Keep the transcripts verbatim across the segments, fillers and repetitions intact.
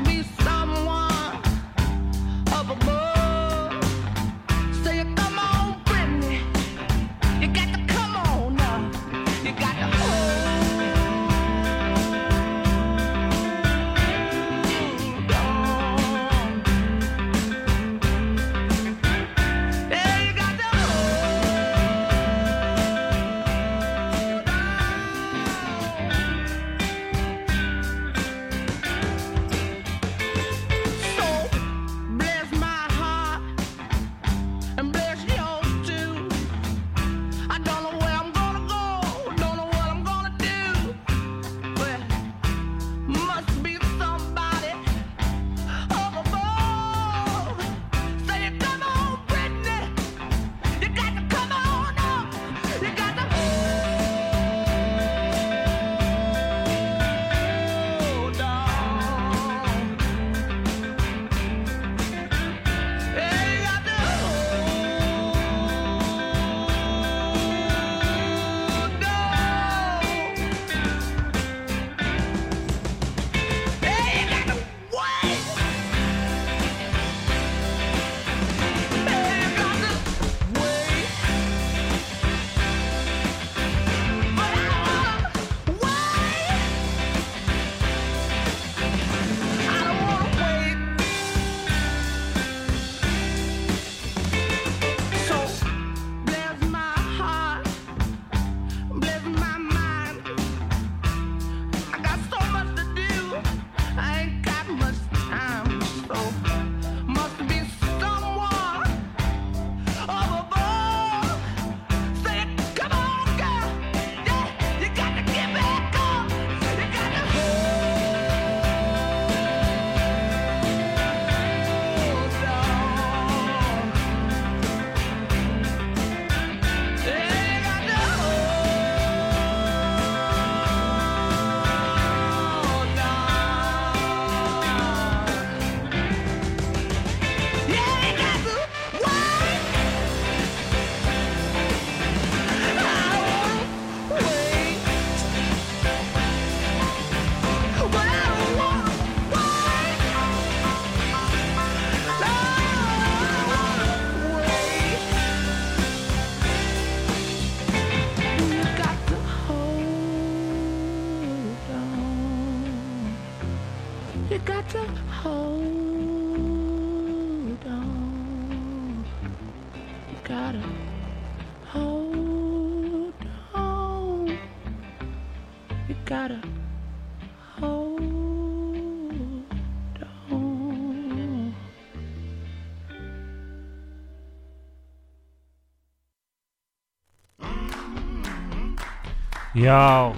Yo.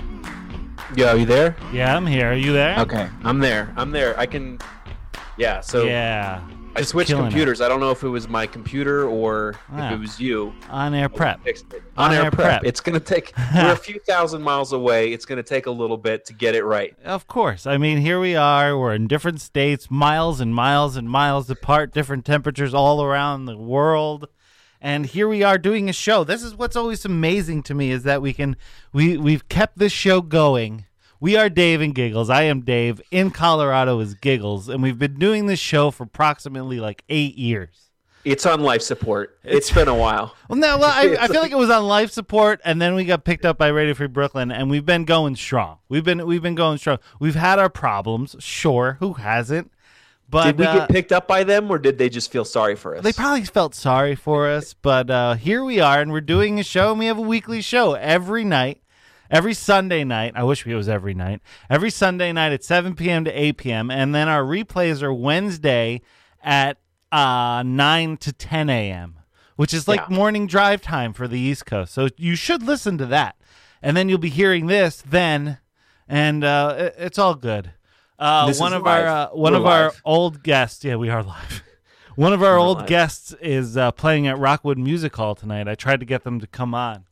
Yo, you there? Yeah, I'm here. Are you there? Okay, I'm there. I'm there. I can. Yeah. So. Yeah. I switched computers. It. I don't know if it was my computer or ah. if it was you. On air prep. On, On air, air prep. prep. It's gonna take. We're a few thousand miles away. It's gonna take a little bit to get it right. Of course. I mean, here we are. We're in different states, miles and miles and miles apart, different temperatures all around the world. And here we are doing a show. This is what's always amazing to me is that we can we we've kept this show going. We are Dave and Giggles. I am Dave. In Colorado is Giggles, and we've been doing this show for approximately like eight years. It's on life support. It's, it's been a while. Well, no, well, I, I feel like it was on life support, and then we got picked up by Radio Free Brooklyn, and we've been going strong. We've been we've been going strong. We've had our problems, sure. Who hasn't? But, did we uh, get picked up by them, or did they just feel sorry for us? They probably felt sorry for us, but uh, here we are, and we're doing a show, and we have a weekly show every night, every Sunday night. I wish it was every night. Every Sunday night at seven p.m. to eight p.m., and then our replays are Wednesday at uh, nine to ten a.m., which is like yeah. morning drive time for the East Coast. So you should listen to that, and then you'll be hearing this then, and uh, it, it's all good. Uh, one of live. our uh, one We're of live. our old guests, yeah, we are live. One of our We're old live. guests is uh, playing at Rockwood Music Hall tonight. I tried to get them to come on.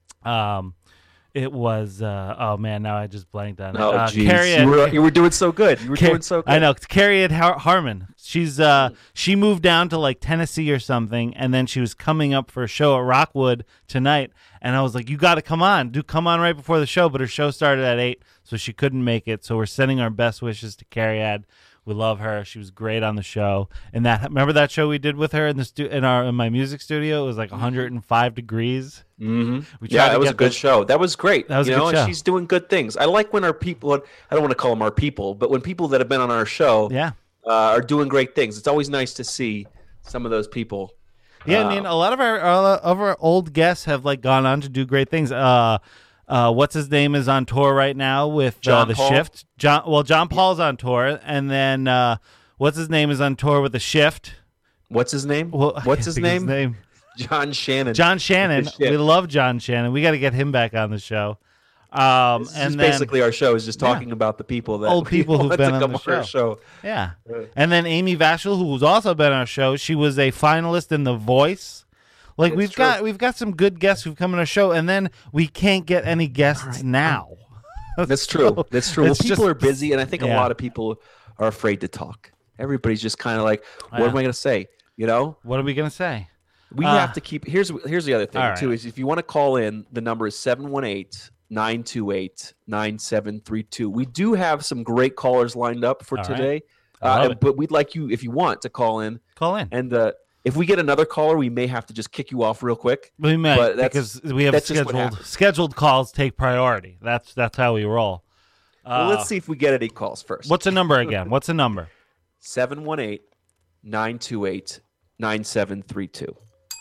Um, it was uh, oh man, now I just blanked on it. Oh uh, geez, Carrie you, were, Ed, you were doing so good. You were Car- doing so good. I know. Carrie Ed Har- Harmon. She's uh, she moved down to like Tennessee or something, and then she was coming up for a show at Rockwood tonight. And I was like, you got to come on. Do come on right before the show. But her show started at eight, so she couldn't make it. So we're sending our best wishes to Carrie Ad. We love her. She was great on the show. And that remember that show we did with her in the stu- in our in my music studio? It was like one hundred five degrees. Mm-hmm. We yeah, that was a good the... show. That was great. That was you a know, good show. And she's doing good things. I like when our people. I don't want to call them our people, but when people that have been on our show, yeah. uh, are doing great things. It's always nice to see some of those people. Yeah, uh, I mean, a lot of our uh, of our old guests have like gone on to do great things. Uh, uh, what's his name is on tour right now with uh, the Paul? Shift. John, well, John Paul's on tour, and then uh, what's his name is on tour with the Shift. What's his name? Well, what's his name? his name? John Shannon. John Shannon. We love John Shannon. We got to get him back on the show. Um, this and is then, basically our show is just talking yeah. about the people that old people who've been on the show. show. Yeah, and then Amy Vachel, who's also been on our show. She was a finalist in The Voice. Like it's we've true. got we've got some good guests who've come on our show, and then we can't get any guests right. now. That's true. So That's true. Well, people just, are busy, and I think yeah. a lot of people are afraid to talk. Everybody's just kind of like, "What yeah. am I going to say?" You know? What are we going to say? We uh, have to keep. Here's here's the other thing right. too. Is if you want to call in, the number is seven one eight, nine two eight, nine seven three two. We do have some great callers lined up for all today, right. uh, but we'd like you, if you want, to call in. Call in. And uh, if we get another caller, we may have to just kick you off real quick. We may, but because we have scheduled scheduled calls take priority. That's that's how we roll. Uh, well, let's see if we get any calls first. What's the number again? What's the number? seven one eight, nine two eight, nine seven three two.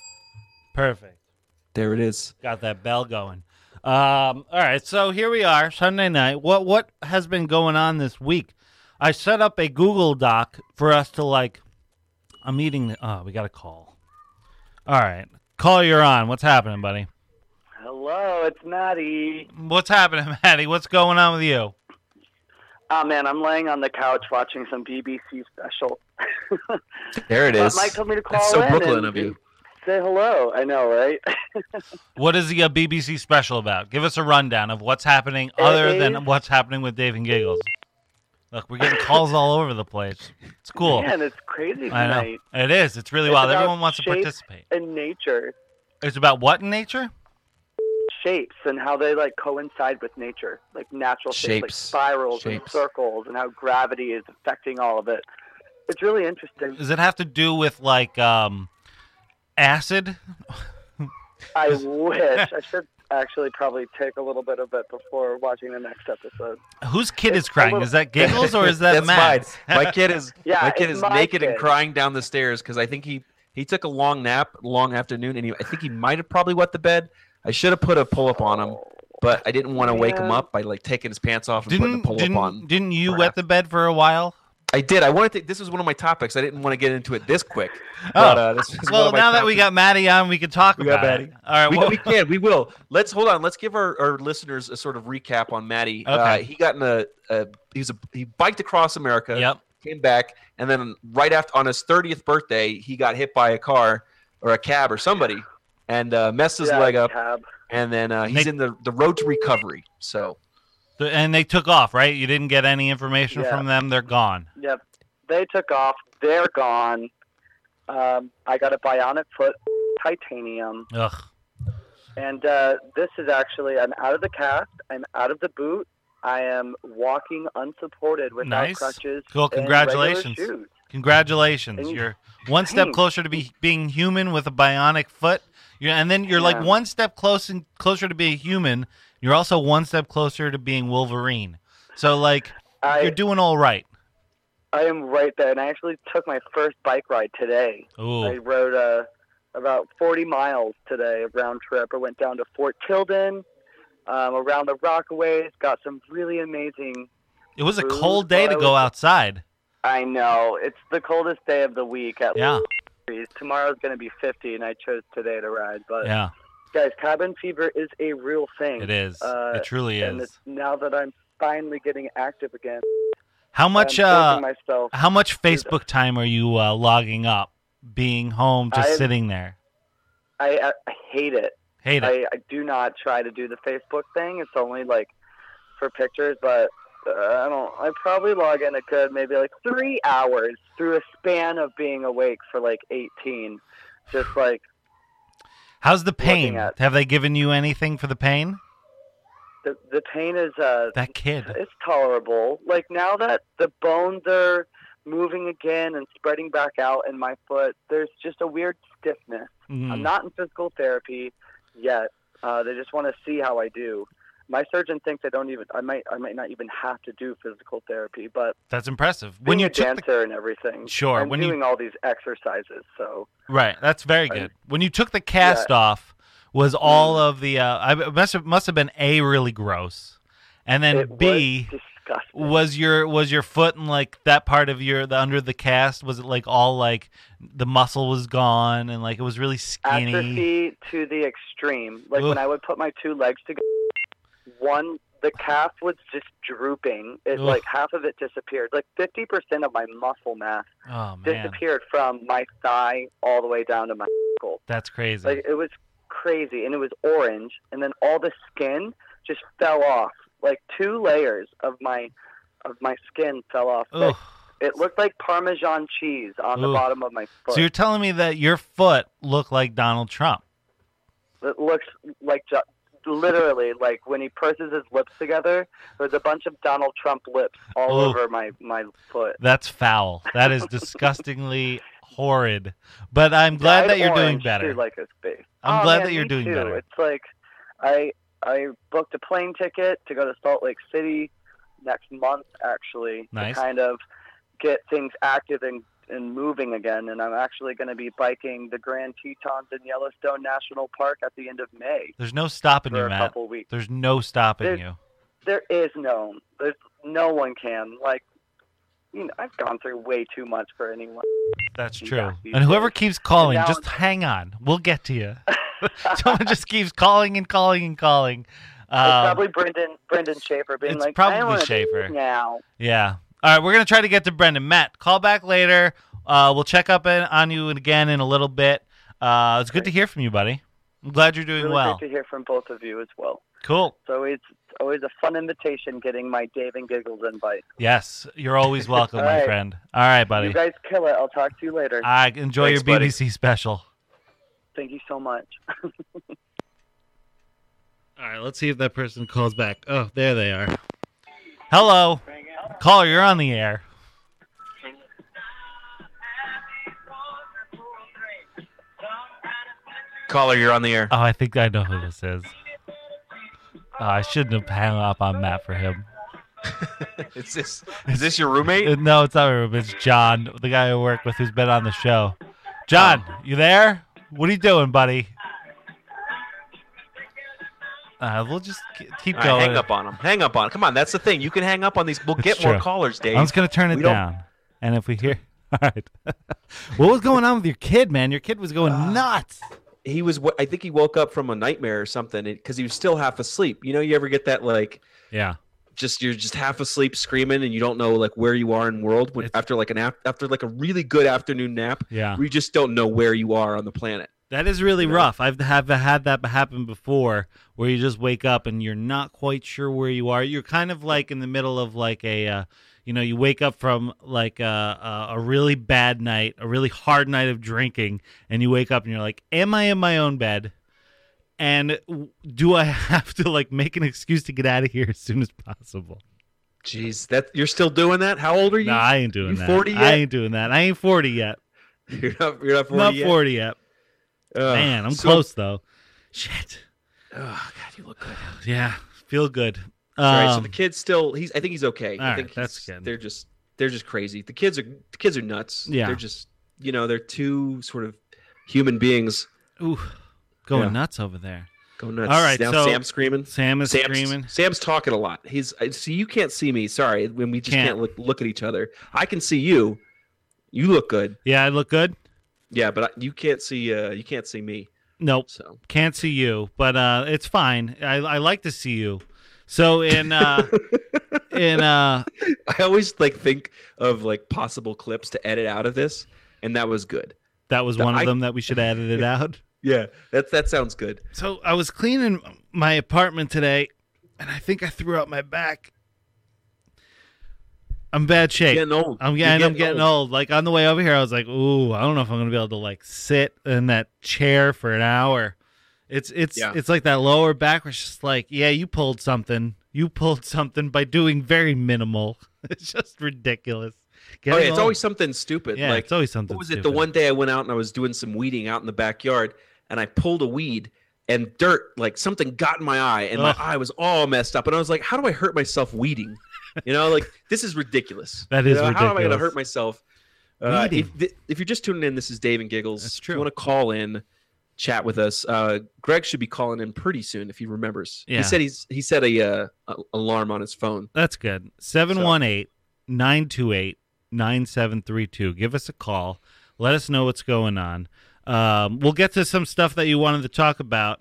Perfect. There it is. Got that bell going. Um, all right, so here we are, Sunday night. What what has been going on this week? I set up a Google Doc for us to like. I'm eating. Oh, we got a call. All right, call. You're on. What's happening, buddy? Hello, it's Maddie. What's happening, Maddie? What's going on with you? Oh man, I'm laying on the couch watching some B B C special. There it is. Mike told me to call That's so in Brooklyn and of you. Say hello. I know, right? What is the uh, B B C special about? Give us a rundown of what's happening other is... than what's happening with Dave and Giggles. Look, we're getting calls all over the place. It's cool. Man, it's crazy I tonight. know. It is. It's really it's wild. Everyone wants to shapes participate. In nature. It's about what in nature? Shapes and how they like coincide with nature, like natural shapes, shapes like spirals shapes. and circles, and how gravity is affecting all of it. It's really interesting. Does it have to do with like um, acid? I wish. I should actually probably take a little bit of it before watching the next episode. Whose kid it's is crying? little... Is that Giggles or is that That's Matt? mine. My kid is yeah, my kid is my naked kid. and crying down the stairs because I think he he took a long nap, long afternoon, and he, I think he might have probably wet the bed. I should have put a pull up on him, but I didn't want to yeah. wake him up by like taking his pants off and Didn't putting the pull didn't, up on. didn't you wet the bed for a while? I did. I wanted to. This was one of my topics. I didn't want to get into it this quick. Oh, but, uh, this is well, one of my now that we topics. got Maddie on, we can talk We about got it. Maddie. All right, we, well, we can. We will. Let's hold on. Let's give our, our listeners a sort of recap on Maddie. Okay. Uh, he got in a. a he was a. He biked across America. Yep. Came back, and then right after on his thirtieth birthday, he got hit by a car or a cab or somebody, and uh, messed his yeah, leg up. Cab. And then uh, he's They- in the the road to recovery. So and they took off, right? You didn't get any information Yeah. from them. They're gone. Yep. They took off. They're gone. Um, I got a bionic foot, titanium. Ugh. And uh, this is actually, I'm out of the cast. I'm out of the boot. I am walking unsupported without Nice. crutches. Cool. and regular Congratulations. shoes. Congratulations. And- You're one step Thanks. closer to be being human with a bionic foot. You're, and then you're like Yeah. one step close and closer to being human. You're also one step closer to being Wolverine. So like I, you're doing all right. I am right there. And I actually took my first bike ride today. Ooh. I rode uh, about forty miles today, a round trip. I went down to Fort Tilden, um, around the Rockaways, got some really amazing. It was a food cold day while to I go was- outside. I know. It's the coldest day of the week at Yeah. least. Tomorrow's going to be fifty, and I chose today to ride. But, Yeah, guys, cabin fever is a real thing. it is. Uh, it truly And is. it's, now that I'm finally getting active again, How much I'm uh forcing myself. how much do Facebook time are you uh, logging up being home just I am- sitting there? I, I, I hate it. Hate it. I, I do not try to do the Facebook thing. It's only like for pictures, but uh, I don't. I probably log in a good maybe like three hours through a span of being awake for like eighteen. Just like How's the pain? at- Have they given you anything for the pain? the the pain is uh That kid. it's tolerable. Like now that the bones are moving again and spreading back out in my foot. There's just a weird stiffness. Mhm. I'm not in physical therapy yet. Uh, they just want to see how I do. My surgeon thinks I don't even. I might. I might not even have to do physical therapy. But That's impressive. being When you a took dancer and everything, Sure, I'm when you- doing all these exercises. So the, right, that's very I- good. When you took the cast off, was all Mm. of the uh, I it must have must have been A, really gross, and then it B, was disgusting. was your was your foot and like that part of your the under the cast, was it like all like the muscle was gone and like it was really skinny? Atrophy to the extreme. Like Oof. when I would put my two legs together, one the calf was just drooping. It Oof. like half of it disappeared. Like fifty percent of my muscle mass Oh man, disappeared from my thigh all the way down to my ankle. that's crazy. Like it was crazy, and it was orange, and then all the skin just fell off. Like two layers of my of my skin fell off. Ugh. It looked like Parmesan cheese on the Ooh. bottom of my foot. So you're telling me that your foot looked like Donald Trump? It looks like ju- literally like when he purses his lips together, there's a bunch of Donald Trump lips all Ooh. over my, my foot. That's foul. That is disgustingly horrid. But I'm glad Dyed that you're doing orange better. too, like his face. I'm Oh, glad man, that you're me doing too. better. It's like I I booked a plane ticket to go to Salt Lake City next month, actually, Nice. to kind of get things active and, and moving again. And I'm actually going to be biking the Grand Tetons in Yellowstone National Park at the end of May There's no stopping for you, a Matt. couple weeks. There's no stopping There's- you. There is no, there's no one can. Like, you know, I've gone through way too much for anyone. That's Yeah, true. these And whoever days. keeps calling, now- just hang on. We'll get to you. Someone just keeps calling and calling and calling. It's Um, probably Brendan Brendan Schaefer being it's like, probably I don't wanna do Schaefer. this now. Yeah. All right, we're gonna try to get to Brendan. Matt, call back later. Uh, we'll check up in, on you again in a little bit. Uh, it's good to hear from you, buddy. I'm glad you're doing Really well. great to hear from both of you as well. Cool. So it's always a fun invitation getting my Dave and Giggles invite. Yes, you're always welcome, All my right. friend. All right, buddy. You guys kill it. I'll talk to you later. I enjoy Thanks, your buddy. B B C special. Thank you so much. All right, let's see if that person calls back. Oh, there they are. Hello. Caller, you're on the air. Caller, you're on the air. Oh, I think I know who this is. Oh, I shouldn't have hung up on Matt for him. Is this is this your roommate? Uh, No, it's not him. It's John, the guy I work with who's been on the show. John, you there? What are you doing, buddy? Uh, we'll just k- keep All right, going. hang up on him. Hang up on him. Come on, that's the thing. You can hang up on these. We'll It's get more true. callers, Dave. I'm just gonna turn it We don't- down, and if we hear, all right. What was going on with your kid, man? Your kid was going Ah. nuts. He was. I think he woke up from a nightmare or something because he was still half asleep. You know, you ever get that like Yeah, just you're just half asleep screaming and you don't know like where you are in the world when, It's- after like an ap- after like a really good afternoon nap. yeah. We just don't know where you are on the planet. That is really You know? rough. I've have had that happen before, where you just wake up and you're not quite sure where you are. You're kind of like in the middle of like a, uh, you know, you wake up from like a, a, a really bad night, a really hard night of drinking, and you wake up and you're like, "Am I in my own bed? And w- do I have to like make an excuse to get out of here as soon as possible?" Jeez, that you're still doing that? How old are you? No, I ain't doing You that. forty I yet? ain't doing that. I ain't forty yet. You're not. You're not forty Not yet. forty yet. Ugh. Man, I'm So- close though. Shit. Oh God, you look good. Yeah, feel good. All right, so Um, the kid's still. He's. I think he's okay. all I right, think that's he's- good. They're just. They're just crazy. The kids are. The kids are nuts. Yeah. They're just. You know, they're two sort of human beings. Ooh, going Yeah. nuts over there. Go nuts. All right, Now so- Sam's screaming. Sam is Sam's, screaming. Sam's talking a lot. He's. I- See, you can't see me. Sorry, when we just Can't. can't, look, look at each other. I can see you. You look good. Yeah, I look good. Yeah, but I, you can't see. Uh, you can't see me. Nope, So. can't see you, but uh, it's fine. I, I like to see you. So in uh, in uh, I always like think of like possible clips to edit out of this, and that was good. that was The- one of I- them that we should edit it out. Yeah, that that sounds good. So I was cleaning my apartment today, and I think I threw out my back. I'm in bad shape. Getting old. I'm You're getting, I'm getting old. Like on the way over here, I was like, "Ooh, I don't know if I'm gonna be able to like sit in that chair for an hour." It's it's Yeah. it's like that lower back where it's just like, yeah, you pulled something. You pulled something by doing very minimal. It's just ridiculous. Getting oh yeah, it's old. always something stupid. Yeah, like it's always something what was stupid. it? The one day I went out and I was doing some weeding out in the backyard, and I pulled a weed, and dirt, like something got in my eye, and Ugh. my eye was all messed up. And I was like, how do I hurt myself weeding? You know, like this is ridiculous. That You is know, How am I going to ridiculous. hurt myself? Uh, Weeding. if, if you're just tuning in, this is Dave and Giggles. That's If true. you want to call in, chat with us. Uh, Greg should be calling in pretty soon if he remembers. Yeah. He said he's he set a, uh, a alarm on his phone. That's good. seven one eight, nine two eight, nine seven three two. Give us a call. Let us know what's going on. Um, we'll get to some stuff that you wanted to talk about.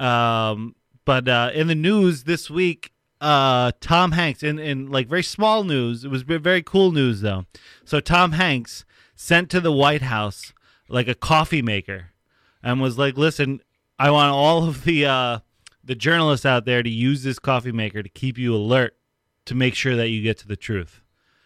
Um, but uh, in the news this week, uh, Tom Hanks, in, in like very small news, it was very cool news though. So Tom Hanks sent to the White House like a coffee maker and was like, listen, I want all of the uh, the journalists out there to use this coffee maker to keep you alert to make sure that you get to the truth.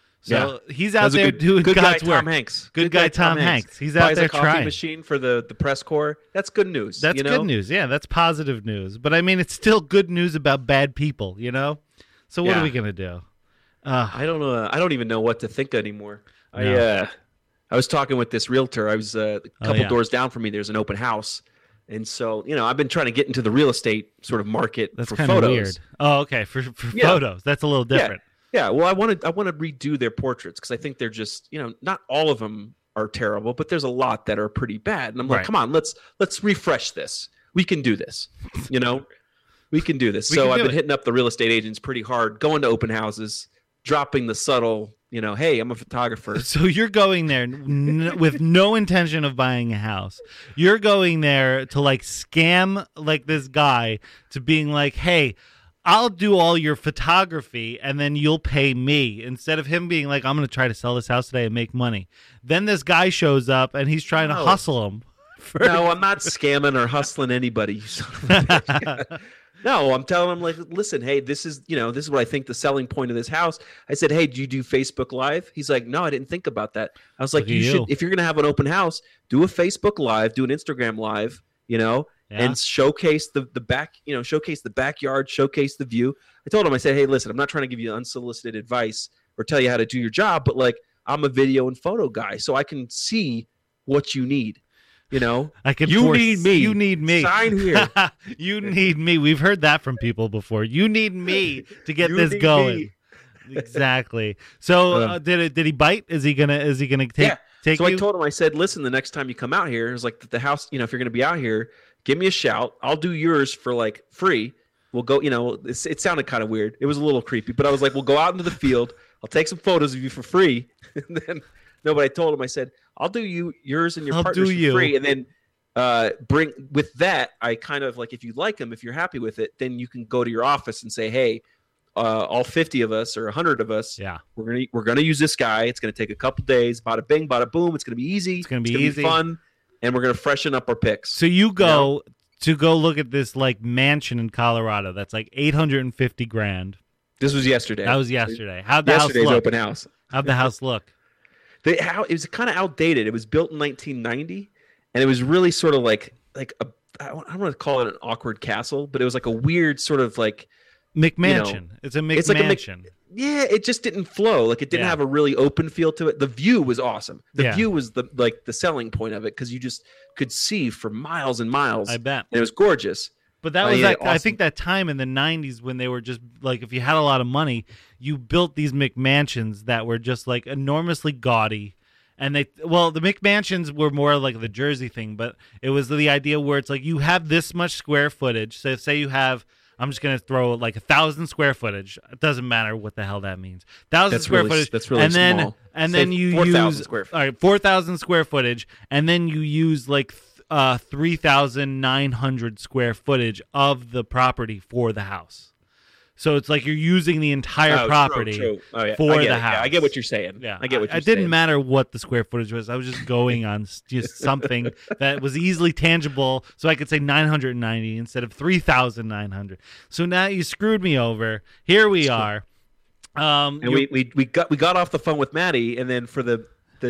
So he's out That's a there good, doing good God's guy, work. Tom Hanks. Good guy Tom Hanks. He's out Buys there a coffee trying. machine for the, the press corps. That's good news. That's you know? good news. Yeah, that's positive news. But I mean, it's still good news about bad people, you know? So what Yeah. are we going to do? Uh, I don't know. I don't even know what to think anymore. I No. uh, I was talking with this realtor. I was uh, a Oh, couple yeah. doors down from me. There's an open house, and so you know I've been trying to get into the real estate sort of market that's for kind of photos. weird. Oh, okay. For, for Yeah. photos. That's a little different. Yeah, well, I want to I want to redo their portraits because I think they're just you know not all of them are terrible, but there's a lot that are pretty bad. And I'm like, Right. come on, let's let's refresh this. We can do this. You know, we can do this. We so can I've do been it. hitting up the real estate agents pretty hard, going to open houses, dropping the subtle, you know, hey, I'm a photographer. So you're going there n- with no intention of buying a house. You're going there to like scam like this guy to being like, hey, I'll do all your photography and then you'll pay me, instead of him being like, I'm going to try to sell this house today and make money. Then this guy shows up and he's trying to No. hustle him. For- No, I'm not scamming or hustling anybody. You son of a bitch. No, I'm telling them like, listen, hey, this is you know this is what I think the selling point of this house. I said, hey, do you do Facebook Live? He's like, no, I didn't think about that. I was like, Look at you you. should if you're gonna have an open house, do a Facebook Live, do an Instagram Live, you know, Yeah. and showcase the the back, you know, showcase the backyard, showcase the view. I told him, I said, hey, listen, I'm not trying to give you unsolicited advice or tell you how to do your job, but like I'm a video and photo guy, so I can see what you need. You know, I can You force- need me. You need me. Sign here. You need me. We've heard that from people before. You need me to get You this need going. me. Exactly. So Um, uh, did it? Did he bite? Is he gonna? Is he gonna take Yeah. take So you? I told him, I said, listen, the next time you come out here, it was like the house, you know, if you're going to be out here, give me a shout. I'll do yours for like free. We'll go, you know, it's, it sounded kind of weird. It was a little creepy, but I was like, we'll go out into the field. I'll take some photos of you for free. And then, no, but I told him, I said, I'll do you yours and your I'll partners do for you. free. And then uh, bring with that, I kind of like, if you like them, if you're happy with it, then you can go to your office and say, hey, uh, all fifty of us or one hundred of us, Yeah. we're gonna we're gonna use this guy. It's gonna take a couple days. Bada bing, bada boom. It's gonna be easy. It's gonna be easy. fun, and we're gonna freshen up our picks. So you go to go look at this like mansion in Colorado that's like eight hundred and fifty grand. This was yesterday. That was yesterday. How'd the Yesterday's house look? open house. How'd the house look? They, how, it was kind of outdated. It was built in nineteen ninety, and it was really sort of like like a I don't, I don't want to call it an awkward castle, but it was like a weird sort of like McMansion. It's a McMansion. It's like a Mc- yeah, it just didn't flow. Like it didn't Yeah. have a really open feel to it. The view was awesome. The Yeah. view was the like the selling point of it because you just could see for miles and miles. I bet. And it was gorgeous. But that Oh, was yeah, that, I awesome. think that time in the nineties when they were just like, if you had a lot of money, you built these McMansions that were just like enormously gaudy. And they, well, the McMansions were more like the Jersey thing, but it was the idea where it's like you have this much square footage. So say you have, I'm just going to throw like a thousand square footage. It doesn't matter what the hell that means. Thousand That's square really- footage. that's really and then, small. And Say then you four thousand use, square feet. all right, four thousand square footage. And then you use like th- uh, three thousand nine hundred square footage of the property for the house. So it's like you're using the entire Oh, true, property true. Oh, yeah. for I get the it. house. Yeah, I get what you're saying. Yeah, I get what you're It didn't saying. matter what the square footage was. I was just going on s- just something that was easily tangible, so I could say nine hundred ninety instead of three thousand nine hundred. So now you screwed me over. Here we are. Um, And you're- we, we we got we got off the phone with Maddie, and then for the the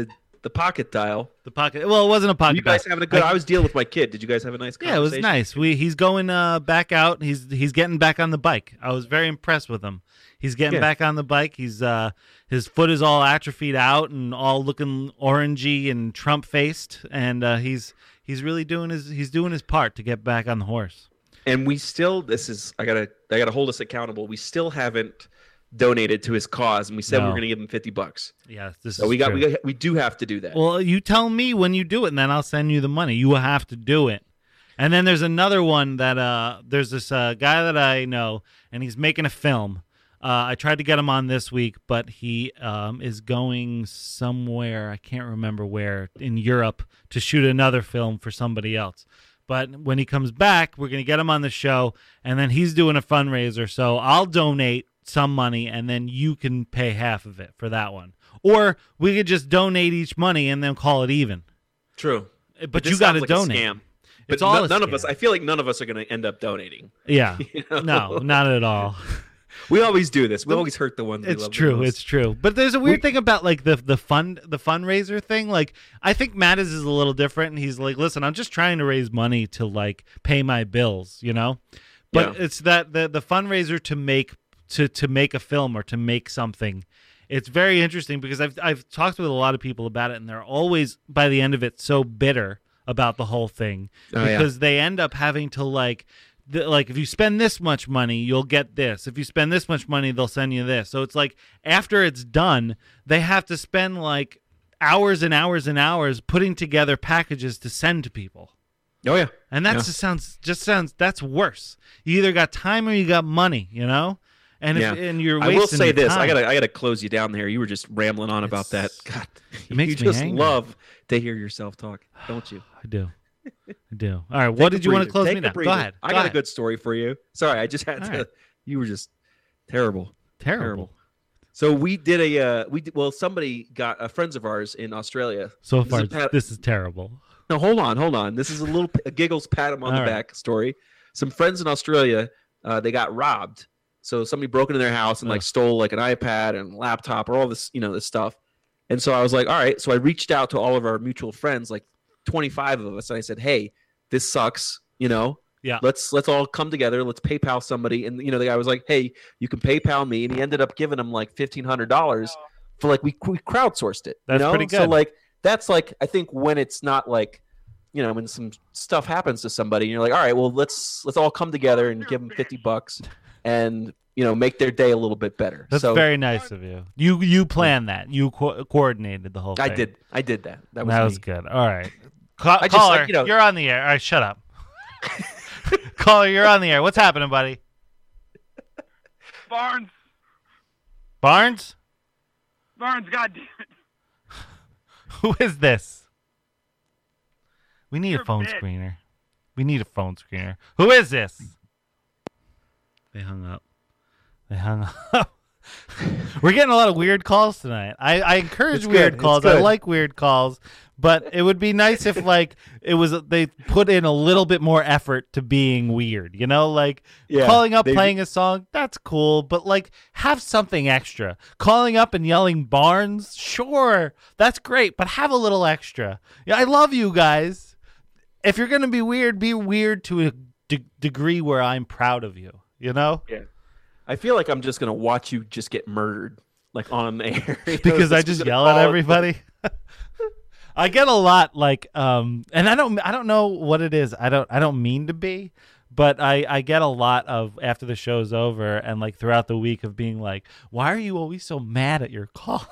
the pocket dial. The pocket. Well, it wasn't a Were pocket. you guys dial. having a good? I- I was dealing with my kid. Did you guys have a nice Yeah, it was conversation? nice. We he's going uh, back out. He's he's getting back on the bike. I was very impressed with him. He's getting Yeah. back on the bike. He's uh his foot is all atrophied out and all looking orangey and Trump faced, and uh, he's he's really doing his he's doing his part to get back on the horse. And we still, this is, I gotta, I gotta hold us accountable. We still haven't donated to his cause, and we said we No. we're gonna give him fifty bucks. Yeah, this So is we got, true. we got, we do have to do that. Well, you tell me when you do it, and then I'll send you the money. You will have to do it. And then there's another one that uh, there's this uh, guy that I know, and he's making a film. Uh, I tried to get him on this week, but he um, is going somewhere, I can't remember where, in Europe to shoot another film for somebody else. But when he comes back, we're going to get him on the show, and then he's doing a fundraiser. So I'll donate some money, and then you can pay half of it for that one. Or we could just donate each money and then call it even. True, But, this you got to sounds like a donate. scam. But It's all no- a none of scam. us. I feel like none of us are gonna end up donating. Yeah. You know? No, not at all. We always do this. We always hurt the ones. we It's love the true. most. It's true. But there's a weird We- thing about like the the fund the fundraiser thing. Like I think Mattis is a little different, and he's like, "Listen, I'm just trying to raise money to like pay my bills," you know. But Yeah. it's that the the fundraiser to make to to make a film or to make something. It's very interesting because I've I've talked with a lot of people about it, and they're always by the end of it so bitter about the whole thing Oh, yeah. because they end up having to like. The, like if you spend this much money, you'll get this. If you spend this much money, they'll send you this. So it's like after it's done, they have to spend like hours and hours and hours putting together packages to send to people. Oh yeah. And that Yeah. just sounds just sounds that's worse. You either got time or you got money, you know? And if, Yeah. and you're I wasting will say your this. time. I gotta, I gotta close you down there. You were just rambling on about that. It's- God, it makes you me just angry. love to hear yourself talk, don't you? I do. I do. All right, what Take a did you want to breather. close Take me a down? Go breather. ahead. I Go got ahead. a good story for you. Sorry, I just had All to. right. You were just terrible. Terrible. Terrible. So we did a uh, we did, well somebody got uh, friends of ours in Australia. So This far is pat- this is terrible. No, hold on, hold on. This is a little a giggles pat him on All the right. back story. Some friends in Australia, uh, they got robbed. So somebody broke into their house and like Ugh. stole like an iPad and laptop or all this, you know, this stuff. And so I was like, all right. So I reached out to all of our mutual friends, like twenty-five of us, and I said, hey, this sucks. You know, Yeah. let's let's all come together. Let's PayPal somebody. And you know, the guy was like, hey, you can PayPal me, and he ended up giving him like fifteen hundred dollars for like we we crowdsourced it. That's you know? pretty So good. like that's like I think when it's not like, you know, when some stuff happens to somebody, and you're like, all right, well let's let's all come together and give them fifty bucks, and you know, make their day a little bit better. That's so very nice of you. You you planned that. You co- coordinated the whole I thing. did I did that. That was, That me. was good. All right. Ca- I just, caller, like, you know- you're on the air. All right, shut up. Caller, you're on the air. What's happening, buddy? Barnes, Barnes? Barnes, goddamn it! Who is this? We need You're a phone a bitch. screener. We need a phone screener. Who is this? They hung up. They hung up. We're getting a lot of weird calls tonight. I, I encourage It's weird good. It's calls. I good. like weird calls, but it would be nice if like it was they put in a little bit more effort to being weird. You know, like Yeah, calling up, they- playing a song, that's cool, but like have something extra. Calling up and yelling Barnes, sure, that's great, but have a little extra. Yeah, I love you guys. If you're gonna be weird, be weird to a de- degree where I'm proud of you. You know. Yeah. I feel like I'm just gonna watch you just get murdered, like on the air. You know, Because I it's just gonna yell at all- everybody. I get a lot like um and I don't I don't know what it is. I don't I don't mean to be, but I I get a lot of after the show's over and like throughout the week of being like, "Why are you always so mad at your callers?"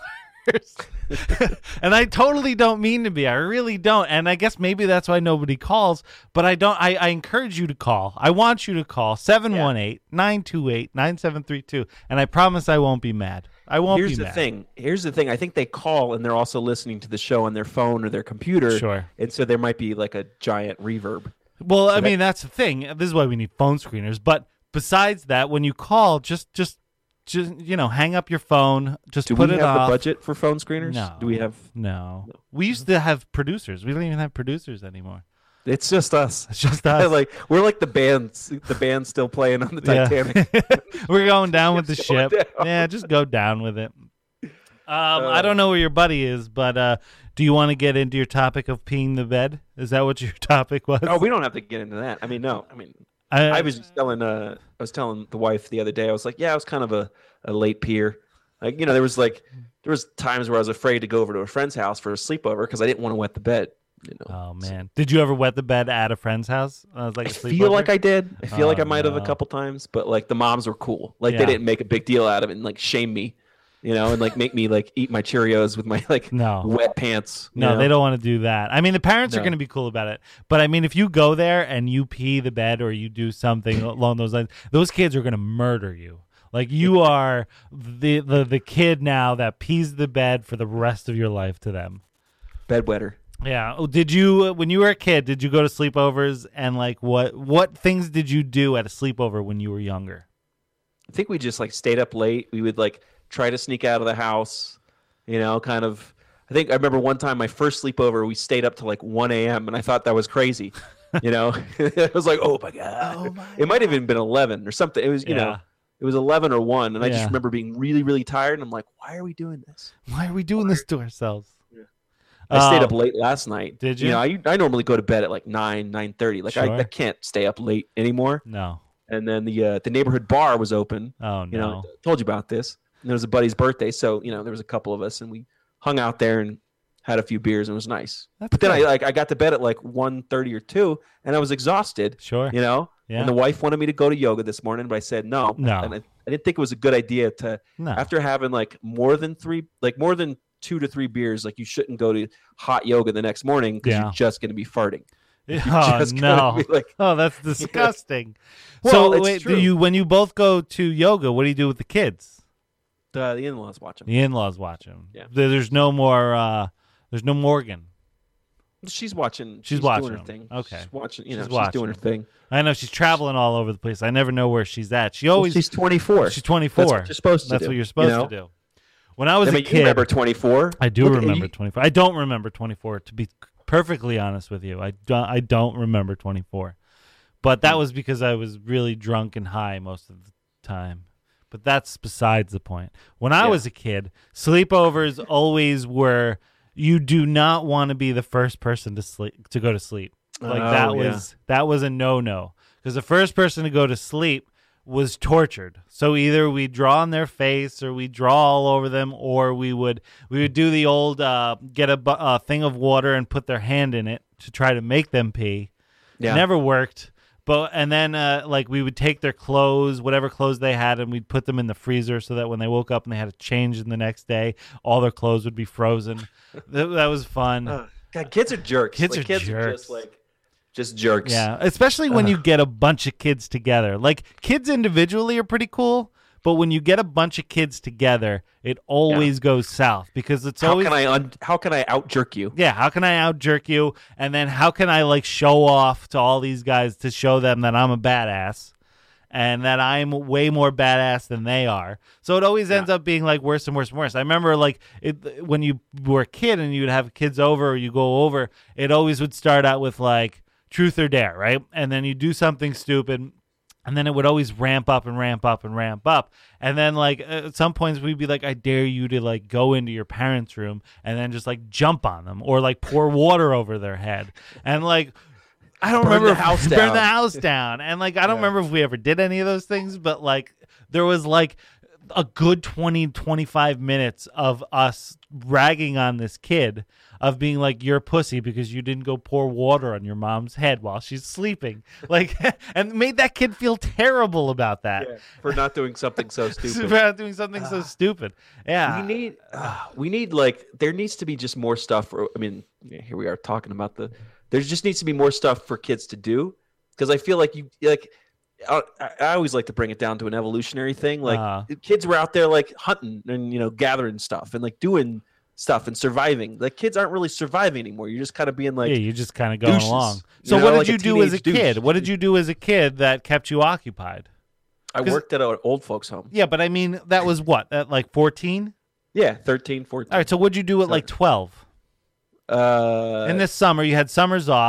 And I totally don't mean to be. I really don't. And I guess maybe that's why nobody calls, but I don't I, I encourage you to call. I want you to call seven one eight, nine two eight, nine seven three two, and I promise I won't be mad. I won't Here's be the mad. thing. Here's the thing. I think they call and they're also listening to the show on their phone or their computer. Sure. And so there might be like a giant reverb. Well, I that- mean, that's the thing. This is why we need phone screeners. But besides that, when you call, just, just, just, you know, hang up your phone. Just Do put we it have off. the budget for phone screeners? No. Do we have? No. We used to have producers. We don't even have producers anymore. It's just us. It's just us. like we're like the band. The band still playing on the Yeah. Titanic. We're going down with the Just going ship. down. Yeah, just go down with it. Um, I don't know where your buddy is, but uh, do you want to get into your topic of peeing the bed? Is that what your topic was? Oh, we don't have to get into that. I mean, no. I mean, I, I was just telling. Uh, I was telling the wife the other day. I was like, yeah, I was kind of a, a late peer. Like, you know, there was like there was times where I was afraid to go over to a friend's house for a sleepover because I didn't want to wet the bed. You know. Oh man, did you ever wet the bed at a friend's house? I was like, I a feel sleepover? like I did. I feel Oh, like I might have a no. couple times, but like the moms were cool. Like Yeah. they didn't make a big deal out of it and like shame me, you know, and like make me like eat my Cheerios with my like No. wet pants. you No, know? they don't want to do that. I mean, the parents are No. going to be cool about it. But I mean, if you go there and you pee the bed or you do something along those lines, those kids are going to murder you. Like you are the, the the kid now that pees the bed for the rest of your life to them. Bedwetter. Yeah. Oh, did you when you were a kid? Did you go to sleepovers and like what what things did you do at a sleepover when you were younger? I think we just like stayed up late. We would like try to sneak out of the house, you know, kind of. I think I remember one time my first sleepover, we stayed up to like one a.m. and I thought that was crazy, you know. It was like, oh my god, Oh my it might have even been eleven or something. It was, you Yeah. know, it was eleven or one, and I Yeah. just remember being really, really tired. And I'm like, why are we doing this? Why are we doing this to ourselves? I stayed Oh, up late last night. Did You you? know, I I normally go to bed at like nine, nine thirty. Like Sure. I, I can't stay up late anymore. No. And then the uh, the neighborhood bar was open. Oh You know, no. I told you about this. And it was a buddy's birthday, so you know there was a couple of us, and we hung out there and had a few beers, and it was nice. That's But then I good. like I got to bed at like one thirty or two, and I was exhausted. Sure. You know. Yeah. And the wife wanted me to go to yoga this morning, but I said no. No. And I, I didn't think it was a good idea to No. after having like more than three, like more than two to three beers, like you shouldn't go to hot yoga the next morning because Yeah. you're just going to be farting. You're Oh just gonna no. be like, Oh, that's disgusting. Well, so it's wait, true. do you when you both go to yoga, what do you do with the kids? uh, the in-laws watch them. The in-laws watch them. Yeah. There- There's no more. Uh, there's no Morgan. She's watching. She's She's, watching doing her them. thing. Okay. She's watching. You She's know, she's, watching doing her them. thing. I know she's traveling all over the place. I never know where she's at. She Well, always she's twenty-four. she's twenty-four. That's what you're supposed to That's do. what you're supposed you know? to do. When I was I a mean, you kid, remember twenty-four? I do Look at- remember you- twenty-four. I don't remember twenty-four. To be perfectly honest with you, I don't. I don't remember twenty-four. But Hmm. that was because I was really drunk and high most of the time. But that's besides the point. When I Yeah. was a kid, sleepovers always were. You do not want to be the first person to sleep to go to sleep. Like Oh, that yeah. was that was a no-no because the first person to go to sleep was tortured. So either we draw on their face or we draw all over them, or we would we would do the old uh, get a bu- uh, thing of water and put their hand in it to try to make them pee. Yeah. Never worked. But and then uh, like we would take their clothes, whatever clothes they had, and we'd put them in the freezer so that when they woke up and they had to change in the next day, all their clothes would be frozen. that, that was fun. Uh, God, kids are jerks. Kids Like, are kids jerks. Are just like just jerks. Yeah, especially when you get a bunch of kids together. Like kids individually are pretty cool, but when you get a bunch of kids together, it always goes south because it's How always can I un- how can I out jerk you? yeah. How can I out jerk you? And then how can I like show off to all these guys to show them that I'm a badass and that I'm way more badass than they are? So it always ends up being like worse and worse and worse. I remember like it, when you were a kid and you'd have kids over or you go over, it always would start out with like truth or dare, right? And then you do something stupid. And then it would always ramp up and ramp up and ramp up. And then, like, at some points, we'd be like, I dare you to, like, go into your parents' room and then just, like, jump on them or, like, pour water over their head. And, like, I don't Burn remember. the house Burn down. the house down. And, like, I don't remember if we ever did any of those things, but, like, there was, like, a good twenty, twenty-five minutes of us ragging on this kid of being like, you're a pussy because you didn't go pour water on your mom's head while she's sleeping. Like, and made that kid feel terrible about that. Yeah, for not doing something so stupid. About doing something so stupid. Yeah. We need, uh, we need like there needs to be just more stuff. For, I mean, yeah, here we are talking about the. There just needs to be more stuff for kids to do because I feel like you like. I, I always like to bring it down to an evolutionary thing. Like Uh. kids were out there like hunting and you know gathering stuff and like doing stuff and surviving. Like kids aren't really surviving anymore. You're just kind of being like yeah, you're just kind of going douches. along. You So know, what did like a you do as a teenage kid? douche. What did you do as a kid that kept you occupied? I 'Cause- worked at an old folks home. Yeah, but I mean, that was what, at like fourteen? Yeah, thirteen, fourteen. All right, so what'd you do at like twelve? Uh, In this summer, you had summers off.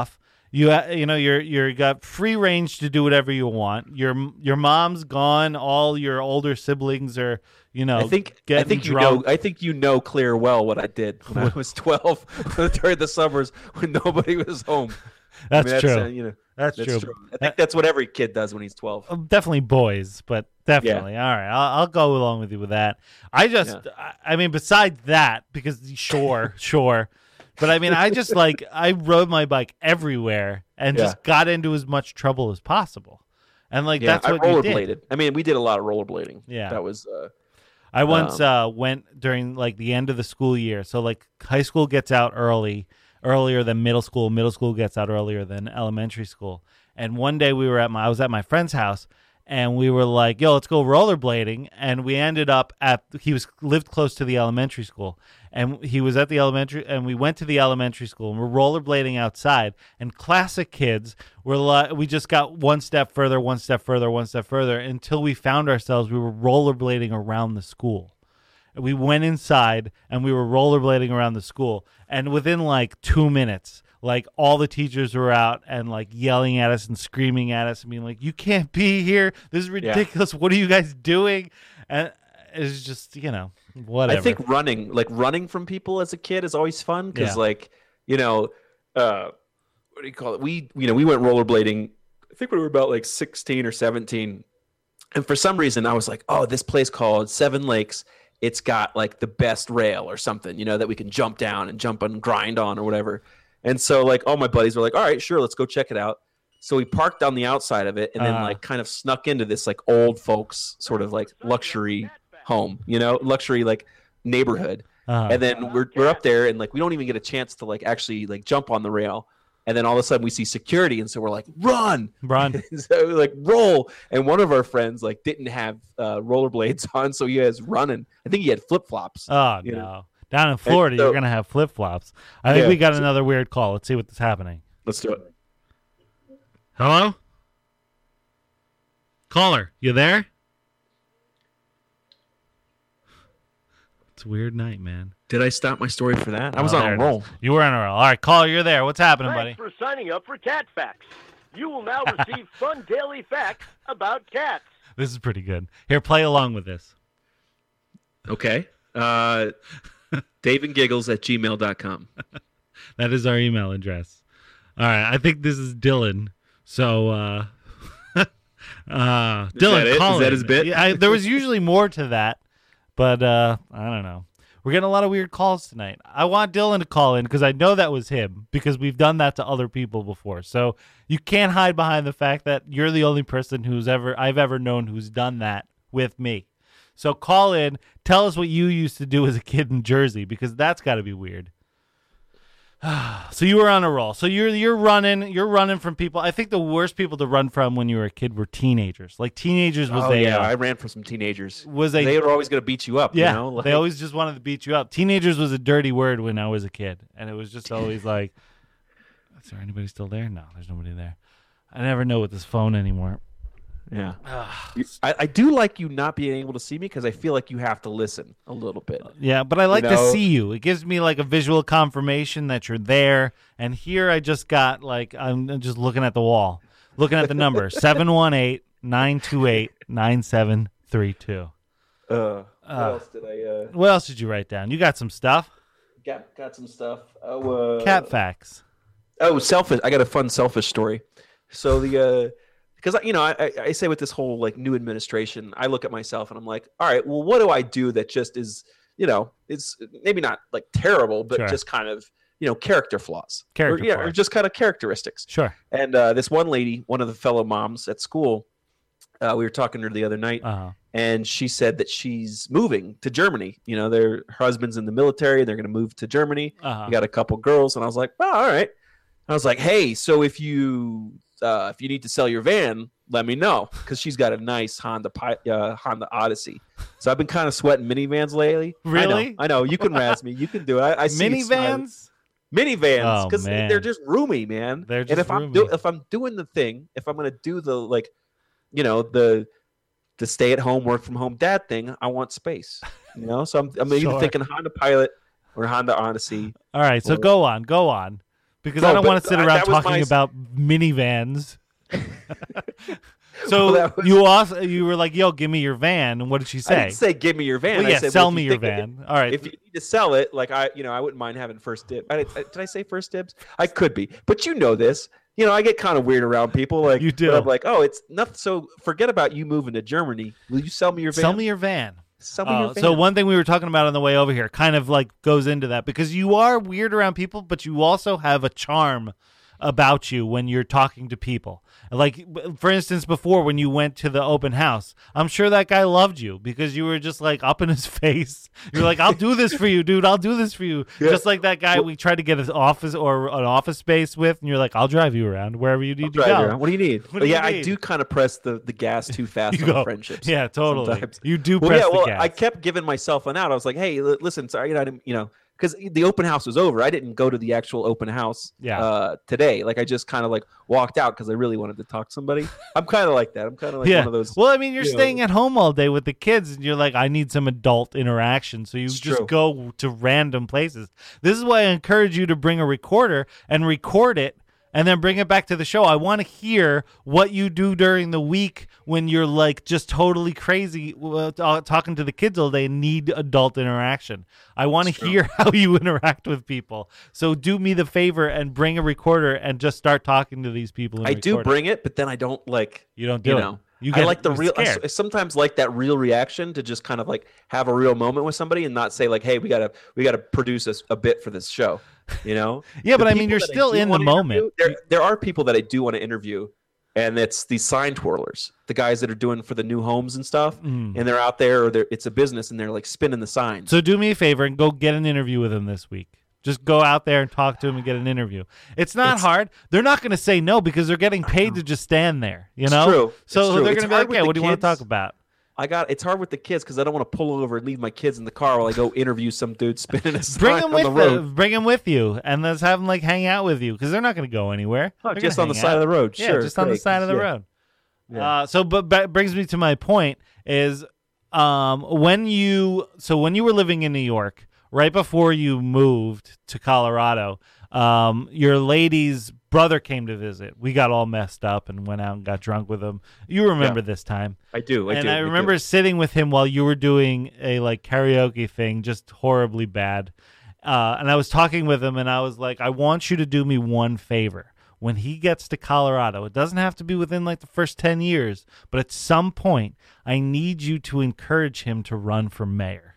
You uh, you know you're you're got free range to do whatever you want. Your your mom's gone. All your older siblings are you know. I think I getting think you drunk. know I think you know clear well what I did when I was twelve during the summers when nobody was home. That's, I mean, true. uh, you know, that's, that's true. true. I think that's what every kid does when he's twelve. Uh, Definitely boys, but definitely. All right, I'll, I'll go along with you with that. I just, Yeah. I, I mean, besides that, because sure, sure, but I mean, I just like I rode my bike everywhere and Yeah. just got into as much trouble as possible, and like Yeah, that's I what you did. rollerbladed. I mean, we did a lot of rollerblading. Yeah. that was. Uh, I once Um, uh, went during like the end of the school year. So like high school gets out early, earlier than middle school. Middle school gets out earlier than elementary school. And one day we were at my, I was at my friend's house, and we were like, "Yo, let's go rollerblading." And we ended up at he was lived close to the elementary school, and he was at the elementary, and we went to the elementary school, and we're rollerblading outside. And classic kids were like, we just got one step further, one step further, one step further, until we found ourselves we were rollerblading around the school. We went inside and we were rollerblading around the school, and within like two minutes, like all the teachers were out and like yelling at us and screaming at us and being like, "You can't be here. This is ridiculous. What are you guys doing?" And it's just, you know, whatever. I think running, like running from people as a kid, is always fun because, Yeah. like, you know, uh, what do you call it? We, you know, we went rollerblading. I think we were about like sixteen or seventeen, and for some reason, I was like, "Oh, this place called Seven Lakes. It's got like the best rail or something, you know, that we can jump down and jump and grind on or whatever." And so, like, all my buddies were like, "All right, sure, let's go check it out." So we parked on the outside of it and then Uh. like kind of snuck into this like old folks sort of like luxury home, you know, luxury like neighborhood. Uh-huh. And then we're we're up there and like we don't even get a chance to like actually like jump on the rail. And then all of a sudden we see security, and so we're like, "Run, Run. so we like roll." And one of our friends like didn't have uh, rollerblades on, so he was running. I think he had flip flops. Oh, you no. know? Down in Florida, so- you're going to have flip flops. I think Yeah. we got another weird call. Let's see what's happening. Let's do it. Hello? Caller, you there? It's a weird night, man. Did I stop my story for that? I was Oh, on there a it roll. is. You were on a roll. All right, caller, you're there. What's happening, buddy? Thanks for signing up for Cat Facts. You will now receive fun daily facts about cats. This is pretty good. Here, play along with this. Okay. Uh, Dave and Giggles at gmail dot com. That is our email address. All right, I think this is Dylan. So, uh, uh, Dylan, that it? call Is that in. his bit? Yeah, I, there was usually more to that, but uh, I don't know. We're getting a lot of weird calls tonight. I want Dylan to call in because I know that was him because we've done that to other people before. So you can't hide behind the fact that you're the only person who's ever I've ever known who's done that with me. So call in, tell us what you used to do as a kid in Jersey because that's got to be weird. So you were on a roll. So you're you're running, you're running from people. I think the worst people to run from when you were a kid were teenagers. Like teenagers was Oh, a yeah. uh, I ran from some teenagers. was a They were always going to beat you up. yeah, You know? Like, they always just wanted to beat you up. Teenagers was a dirty word when I was a kid, and it was just always like, "Is there anybody still there?" No, there's nobody there. I never know with this phone anymore. yeah. You- I, I do like you not being able to see me because I feel like you have to listen a little bit. Yeah, but I like to know- see you. It gives me like a visual confirmation that you're there. And here I just got like I'm just looking at the wall, looking at the number seven one eight, nine two eight, nine seven three two. Uh, what Uh. else did I uh, What else did you write down? You got some stuff? got? Got some stuff. Oh, uh, Cat facts. Oh, selfish. I got a fun selfish story. So the uh because you know I, I I say with this whole like new administration, I look at myself and I'm like, all right, well, what do I do that just is you know it's maybe not like terrible, but Sure. just kind of you know character flaws, Character or, yeah, flaws. or just kind of characteristics. Sure. And uh, this one lady, one of the fellow moms at school, uh, we were talking to her the other night, Uh-huh. and she said that she's moving to Germany. You know, their her husband's in the military, and they're going to move to Germany. Uh-huh. We got a couple girls, and I was like, "Oh, all right." I was like, "Hey, so if you uh, if you need to sell your van, let me know," because she's got a nice Honda Pi- uh, Honda Odyssey. So I've been kind of sweating minivans lately. I Really? know. I know. You can razz me. You can do it. I, I see you smiling. Minivans? Minivans, Oh, because man. they're just roomy, man. They're and just if I'm do- roomy. if I'm doing the thing, if I'm gonna do the like, you know, the the stay at home, work from home dad thing, I want space. You know, so I'm I'm either Sure. thinking Honda Pilot or Honda Odyssey. All right, so Or- go on, go on. because No, I don't but want to sit I- around that was talking my- about minivans. So Well, that was- you also you were like, "Yo, give me your van," and what did she I say? didn't say give me your van. Well, I yeah, said, sell well, if me you your think it- van. All right. If you need to sell it, like I, you know, I wouldn't mind having first dibs. I, did I say first dibs? I could be, but you know this. You know, I get kind of weird around people. Like You do. but I'm like, oh, it's nothing. So forget about you moving to Germany. Will you sell me your van? Sell me your van. Sell me Uh, your van. so one thing we were talking about on the way over here kind of like goes into that because you are weird around people, but you also have a charm about you when you're talking to people. Like, for instance, before when you went to the open house, I'm sure that guy loved you because you were just like up in his face. You're like, I'll do this for you, dude. I'll do this for you. Yeah. Just like that guy we tried to get an office or an office space with, and you're like, I'll drive you around wherever you need to Drive go. around. What do you need? What Well, do you yeah, I need? do kind of press the, the gas too fast You on go. friendships. Yeah, totally. sometimes. You do Well, press yeah, well, the gas. I kept giving myself an out. I was like, hey, l- listen, sorry, you know, I didn't, you know, because the open house was over. I didn't go to the actual open house Yeah. uh, today. Like, I just kind of like walked out because I really wanted to talk to somebody. I'm kind of like that. I'm kind of like yeah. one of those. Well, I mean, you're you know- staying at home all day with the kids, and you're like, I need some adult interaction. So you It's just true. go to random places. This is why I encourage you to bring a recorder and record it and then bring it back to the show. I want to hear what you do during the week when you're like just totally crazy uh, t- talking to the kids all day and need adult interaction. I want to It's true. hear how you interact with people. So do me the favor and bring a recorder and just start talking to these people. And I do record it. bring it, but then I don't like. You don't do you it. know, You I get like the you're real. I, scared. s- I sometimes like that real reaction to just kind of like have a real moment with somebody and not say like, "Hey, we gotta we gotta produce a, s- a bit for this show," you know. Yeah, but The I mean, people you're that I still do in the wanna moment. interview- There, there are people that I do want to interview, and it's these sign twirlers, the guys that are doing for the new homes and stuff, Mm. and they're out there, or they're, it's a business, and they're like spinning the signs. So do me a favor and go get an interview with him this week. Just go out there and talk to him and get an interview. It's not It's- hard. They're not going to say no because they're getting paid to just stand there. You It's know. true. So It's true. they're It's going to be hard like, with "Yeah, the what do you want to kids. talk about?" I got it's hard with the kids because I don't want to pull over and leave my kids in the car while I go interview some dude spinning a sign Bring him on with the the, road. bring him with you, and let's have him like hang out with you because they're not going to go anywhere. Oh, They're just gonna on the hang side out. of the road. Yeah, Sure, just on the great. side of the Yeah. road. Yeah. Uh, so, but that brings me to my point is, um, when you so when you were living in New York, right before you moved to Colorado, um, your lady's brother came to visit. We got all messed up and went out and got drunk with him. You remember Yeah. this time. I do. I and do. I remember sitting with him while you were doing a like karaoke thing, just horribly bad. Uh, and I was talking with him, and I was like, I want you to do me one favor. When he gets to Colorado, it doesn't have to be within like the first ten years, but at some point, I need you to encourage him to run for mayor.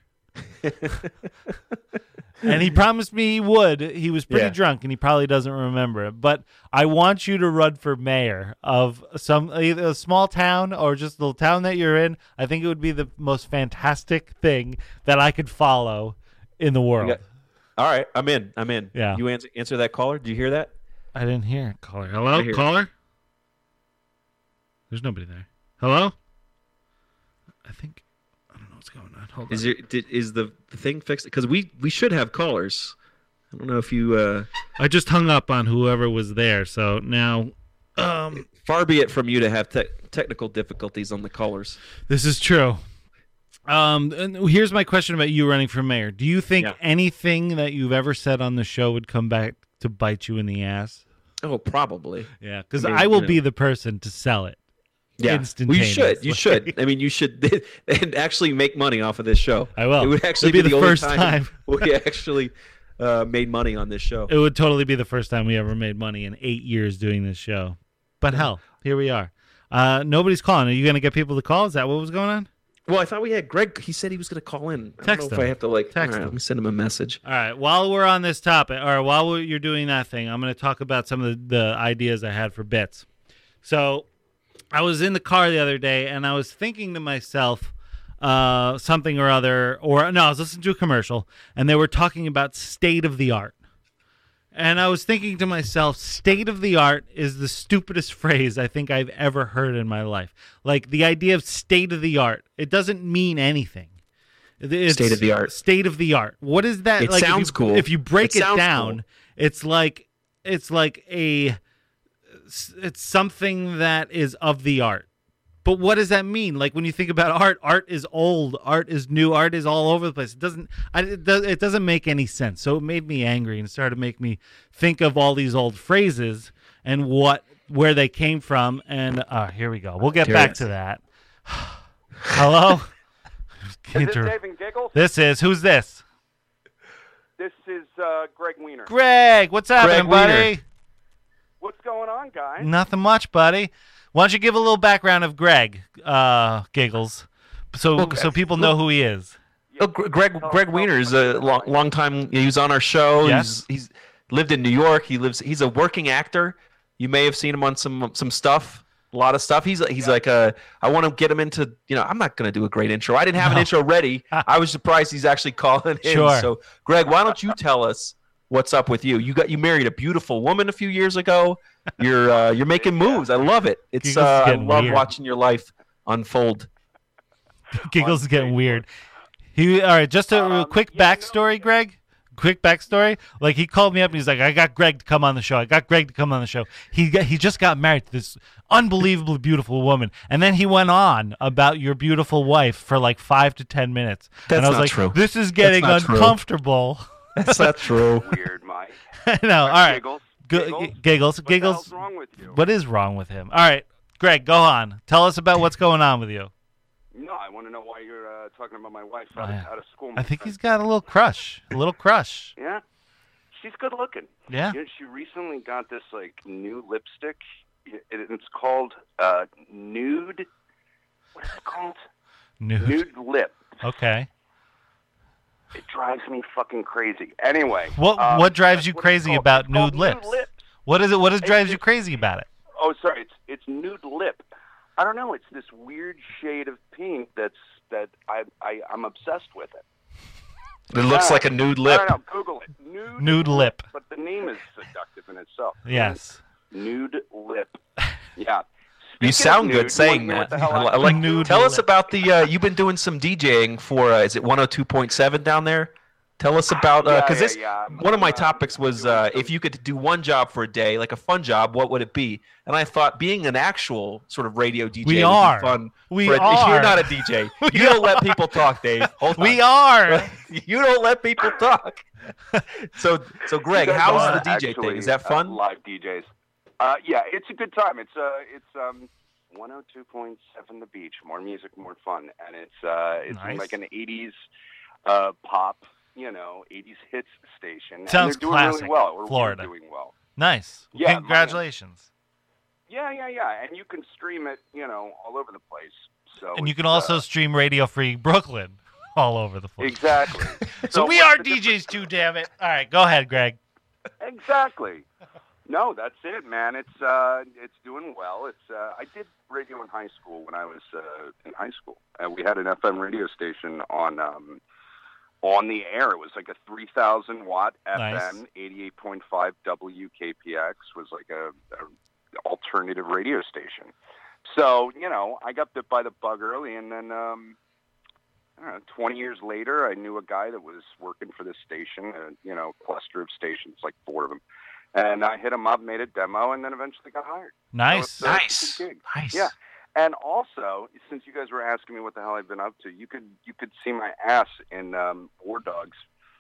And he promised me he would. He was pretty Yeah. drunk, and he probably doesn't remember it. But I want you to run for mayor of some either a small town or just the town that you're in. I think it would be the most fantastic thing that I could follow in the world. got- All right, I'm in. I'm in. Yeah. You answer answer that caller. Did you hear that? I didn't hear it. Caller. I Hello, hear it. caller. There's nobody there. Hello. I think I don't know what's going on. Hold on. Is your did, is the thing fixed? Because we we should have callers. I don't know if you. Uh, I just hung up on whoever was there, so now um, far be it from you to have te- technical difficulties on the callers. this is true. Um, and here's my question about you running for mayor. Do you think Yeah. anything that you've ever said on the show would come back to bite you in the ass? Oh, probably. Yeah, because I I, mean, will you know. be the person to sell it. Yeah. Well, you should. You instantaneously. should. I mean, you should and actually make money off of this show. I will. It would actually It'd be be, the only first time. we actually uh, made money on this show. It would totally be the first time we ever made money in eight years doing this show. But hell, here we are. Uh, nobody's calling. Are you going to get people to call? Is that what was going on? Well, I thought we had Greg. He said he was going to call in. I Text don't know him. if I have to like. Text all right, him. let me send him a message. All right. While we're on this topic, or while we're, you're doing that thing, I'm going to talk about some of the, the ideas I had for bits. So I was in the car the other day, and I was thinking to myself uh, something or other, or no, I was listening to a commercial, and they were talking about state of the art. And I was thinking to myself, state of the art is the stupidest phrase I think I've ever heard in my life. Like the idea of state of the art, it doesn't mean anything. It's State of the art. State of the art. What is that? It like, sounds if you, cool. If you break It it, sounds down, cool. it's like it's like a it's something that is of the art. But what does that mean? Like when you think about art, art is old, art is new, art is all over the place. It doesn't, I, it, does, it doesn't make any sense. So it made me angry and started to make me think of all these old phrases and what, where they came from. And uh, here we go. We'll get Here back it to that. Hello. Is this Dave and Giggles? This is who's this? This is uh, Greg Wiener. Greg. What's happening, Greg buddy? Wiener. What's going on, guys? Nothing much, buddy. Why don't you give a little background of Greg, uh, Giggles, so Well, so people know who he is. Oh, Gr- Greg Greg Wiener is a long, long time. He was on our show. Yes. He's he's lived in New York. He lives. He's a working actor. You may have seen him on some some stuff. A lot of stuff. He's he's like a. I want to get him into. You know, I'm not going to do a great intro. I didn't have No. an intro ready. I was surprised he's actually calling in. Sure. So, Greg, why don't you tell us what's up with you? You got you married a beautiful woman a few years ago. You're uh, you're making moves. I love it. It's Giggles is uh, I getting love weird. watching your life unfold. Giggles is getting weird. He all right. Just a Um, quick yeah, you know- backstory, Greg. Quick backstory. Like he called me up and he's like, "I got Greg to come on the show. I got Greg to come on the show." He got, he just got married to this unbelievably beautiful woman, and then he went on about your beautiful wife for like five to ten minutes. That's and I was not like, true. "This is getting not true. uncomfortable." That's not true. Weird, Mike. No, all right. Giggles. Go- Giggles. giggles. What Giggles. the hell's wrong with you? What is wrong with him? All right, Greg, go on. Tell us about what's going on with you. No, I want to know why you're uh, talking about my wife out, Oh, of, yeah. out of school. I my think friend. he's got a little crush. A little crush. Yeah, she's good looking. Yeah. You know, she recently got this like new lipstick. It, it, it's called uh, nude. What is it called? Nude. Nude lip. Okay. It drives me fucking crazy. Anyway, What um, what drives that's you what it's crazy called. about It's called nude lips? lips. What is it? What is It's drives you just- crazy about it? Oh, sorry. It's it's nude lip. I don't know. It's this weird shade of pink that's that I I I'm obsessed with it. It looks Yeah. like a nude I lip. don't know. Google it. Nude, Nude lip. But the name is seductive in itself. Yes. Nude lip. Yeah. You Speaking sound of good nude, saying you wanna that. hear what the I, hell I like. Nude Tell us lip. about the. Uh, you've been doing some DJing for. Uh, is it one oh two point seven down there? Tell us about Yeah, because yeah, this. yeah. I'm- One of my I'm, uh, topics was doing uh, some- if you could do one job for a day, like a fun job, what would it be? And I thought being an actual sort of radio D J We would are. be fun. We for a- are. You're not a D J. We You don't are. let people talk, Dave. Hold We on. are. You don't let people talk. so, so Greg, You guys how's are the D J actually, thing? Is that uh, fun? live D Js. Uh, yeah, it's a good time. It's uh, it's um, one oh two point seven The Beach. More music, more fun, and it's uh, it's Nice. like an eighties uh, pop, you know, eighties hits station. Sounds and they're doing classic. really well. We're, Florida. We're doing well. Nice. Yeah, Congratulations. Yeah, yeah, yeah. And you can stream it, you know, all over the place. So And you it's, can also uh, stream Radio Free Brooklyn all over the place. exactly. So we what's are the D Js difference? too, damn it. All right, go ahead, Greg. Exactly. No, that's it, man. It's uh, it's doing well. It's uh, I did radio in high school when I was uh, in high school. Uh, we had an F M radio station on um, on the air. It was like a three thousand watt Nice. F M, eighty-eight point five W K P X was like a, a alternative radio station. So you know, I got bit by the bug early, and then. Um, I don't know, twenty years later, I knew a guy that was working for this station, a you know, cluster of stations, like four of them. And I hit him up, made a demo, and then eventually got hired. Nice. So it's, uh, it's a good gig. Nice. Yeah. And also, since you guys were asking me what the hell I've been up to, you could you could see my ass in um, War Dogs.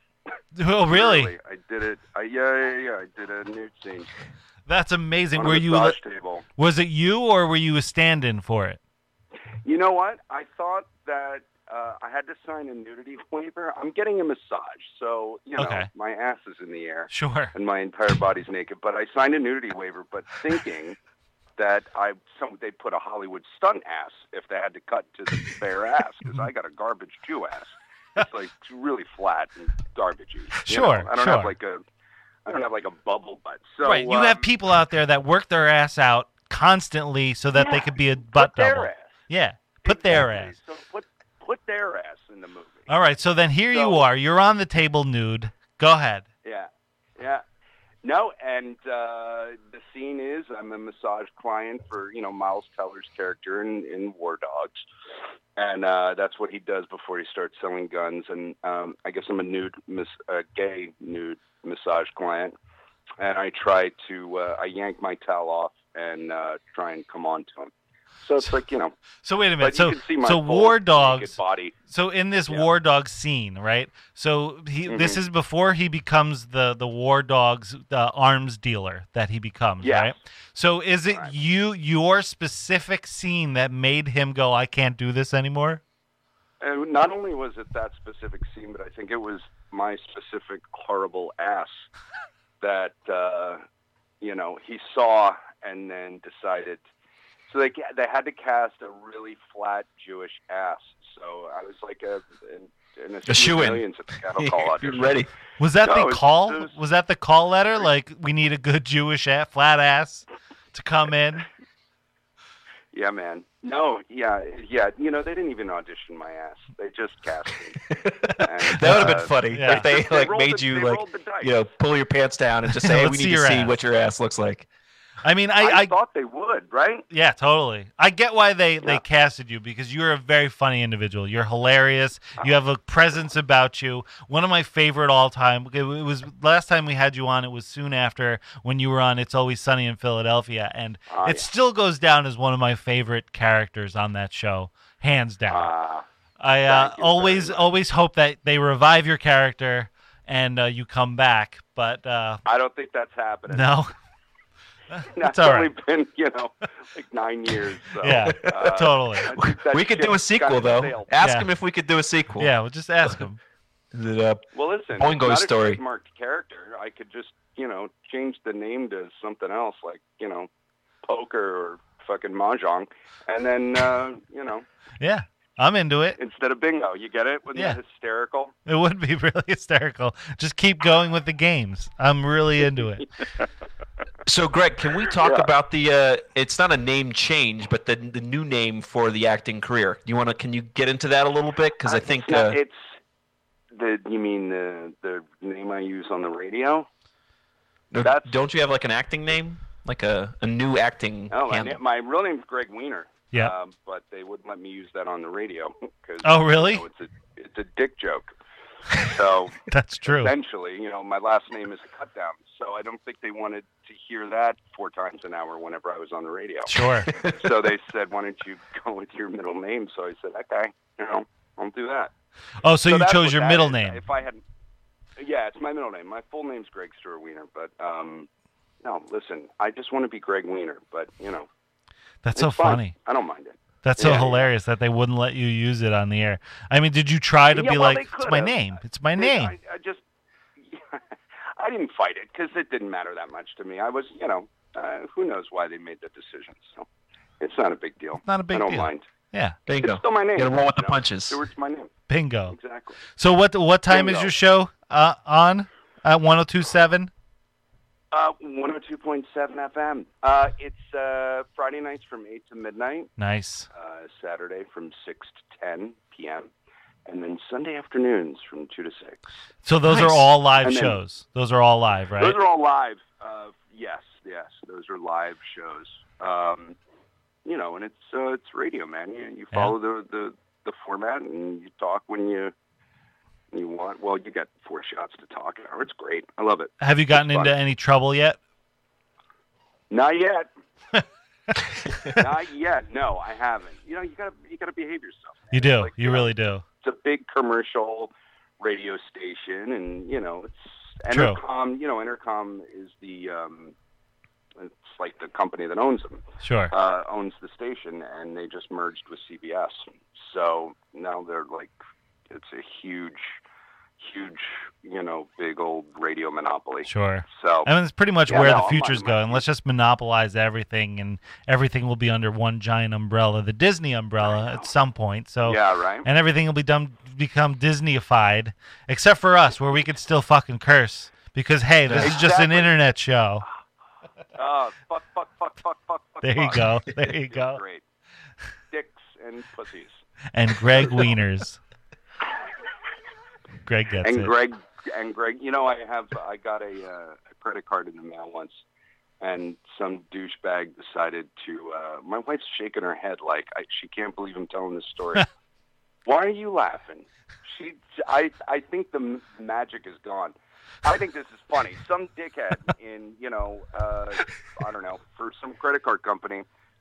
Oh, really? Literally, I did it. I, yeah, yeah, yeah. I did a nude scene That's amazing. on Were a you? massage table. Was it you, or were you a stand-in for it? You know what? I thought that uh, I had to sign a nudity waiver. I'm getting a massage, so you know Okay. my ass is in the air Sure. and my entire body's naked. But I signed a nudity waiver, but thinking that I some they'd put a Hollywood stunt ass if they had to cut to the bare ass because I got a garbage Jew ass. It's like really flat and garbagey. you Sure, know? I don't sure. have like a I don't have like a bubble butt. So Right. You um, have people out there that work their ass out constantly so that they yeah, could be a butt put their double. ass. Yeah. Put their Exactly. ass. So put put their ass in the movie. All right. So then here you So- are. You're on the table nude. Go ahead. Yeah, yeah. No, and uh, the scene is I'm a massage client for, you know, Miles Teller's character in, in War Dogs. And uh, that's what he does before he starts selling guns. And um, I guess I'm a nude, mis- a gay nude massage client. And I try to, uh, I yank my towel off and uh, try and come on to him. So it's like, you know. So wait a minute. But So you can see my so full War naked Dogs. body. So in this Yeah. War Dog scene, right? So he Mhm. this is before he becomes the the War Dogs the arms dealer that he becomes, Yes. right? So is it Right. you your specific scene that made him go, I can't do this anymore? And not only was it that specific scene, but I think it was my specific horrible ass that, uh, you know, he saw and then decided. So they they had to cast a really flat Jewish ass. So I was like a, in, in a, A shoo-in. millions at the cattle call You're audition. ready. Was that No, the it's- call? it was- was that the call letter? Like we need a good Jewish ass, flat ass to come in. Yeah, man. No, yeah, yeah. You know, they didn't even audition my ass. They just cast me. And, That would have been uh, funny yeah. if they They like rolled made the- you they like rolled the dice. you know pull your pants down and just say, hey, Let's we see need your to see ass. what your ass looks like. I mean, I, I, I thought they would, right? Yeah, totally. I get why they, they Yeah. casted you because you're a very funny individual. You're hilarious. You have a presence about you. One of my favorite all time. It, it was last time we had you on. It was soon after when you were on It's Always Sunny in Philadelphia, and Ah, it yeah. still goes down as one of my favorite characters on that show, hands down. Ah, I uh, thank you very always much. always hope that they revive your character and uh, you come back, but uh, I don't think that's happening. no. That's It's all only right. been, you know, like nine years. So, Yeah, uh, totally. I think that We could do ship a sequel kinda though. sailed. Ask Yeah. him if we could do a sequel. Yeah, well, just ask him. Is it, uh, Well, listen, Boingo it's not story. a trademarked character. I could just, you know, change the name to something else, like, you know, poker or fucking mahjong, and then, uh, you know, Yeah, I'm into it. instead of bingo, you get it? Wasn't Yeah. that hysterical? It would be really hysterical. Just keep going with the games. I'm really into it. so, Greg, can we talk Yeah. about the? Uh, it's not a name change, but the the new name for the acting career. You want to? Can you get into that a little bit? Because I It's think not- uh, it's the. You mean the the name I use on the radio? no, that's- don't you have like an acting name, like a, a new acting Oh, my, handle? na- my real name's Greg Wiener. Yeah. Um, but they wouldn't let me use that on the radio because. Oh, really? You know, it's a it's a dick joke. So That's true. essentially, you know, my last name is a cut down. So I don't think they wanted to hear that four times an hour whenever I was on the radio. Sure. So they said, "Why don't you go with your middle name?" So I said, "Okay, you know, I'll do that." Oh, so, you that's chose what your that middle is. name. If I had, yeah, it's my middle name. My full name's Greg Stewart Wiener, but um, no, listen, I just want to be Greg Wiener, but you know, That's so it's fine. funny. I don't mind it. That's so Yeah, yeah. hilarious that they wouldn't let you use it on the air. I mean, did you try to Yeah, be well, like, they it's my could've. name. It's my They- name. I, I just, I didn't fight it because it didn't matter that much to me. I was, you know, uh, who knows why they made that decision. So it's not a big deal. Not a big I don't deal. mind. Yeah. There you It's go. still my name. You gotta roll with the you know? punches. Stewart's my name. Bingo. Exactly. So what what time is Bingo. your show uh, on at one oh two point seven? Uh, one oh two point seven F M. Uh, it's uh, Friday nights from eight to midnight, Nice. uh, Saturday from six to ten p.m., and then Sunday afternoons from two to six. So those Nice. are all live And then- shows. Those are all live, right? Those are all live. Uh, yes, yes, those are live shows. Um, you know, and it's uh, it's radio, man. You, you follow the, the, the format, and you talk when you when you want. Well, you got four shots to talk an hour. It's great. I love it. Have you gotten It's into fun. any trouble yet? Not yet. Not yet. No, I haven't. You know, you gotta you gotta behave yourself. man. You do. Like, You know, really do. It's a big commercial radio station, and you know, it's True. Intercom. You know, Intercom is the um, it's like the company that owns them. Sure. Uh, owns the station, and they just merged with C B S. So now they're like, it's a huge, huge, you know, big old radio monopoly. Sure. So I mean, it's pretty much Yeah, where no, the I'm future's on- going. Let's just monopolize everything, and everything will be under one giant umbrella, the Disney umbrella, at some point. So, yeah, right. and everything will be done become Disneyified, except for us, where we could still fucking curse because hey, this is just an Exactly. internet show. Oh, fuck, fuck, fuck, fuck, fuck, fuck. There you fuck. go. There you It's go. Great. Dicks and pussies. And Greg Wieners. Greg gets and it. Greg, and Greg, you know, I have, I got a, uh, a credit card in the mail once, and some douchebag decided to. Uh, my wife's shaking her head like I, she can't believe I'm telling this story. Why are you laughing? She, I, I think the m- magic is gone. I think this is funny. Some dickhead in, you know, uh, I don't know, for some credit card company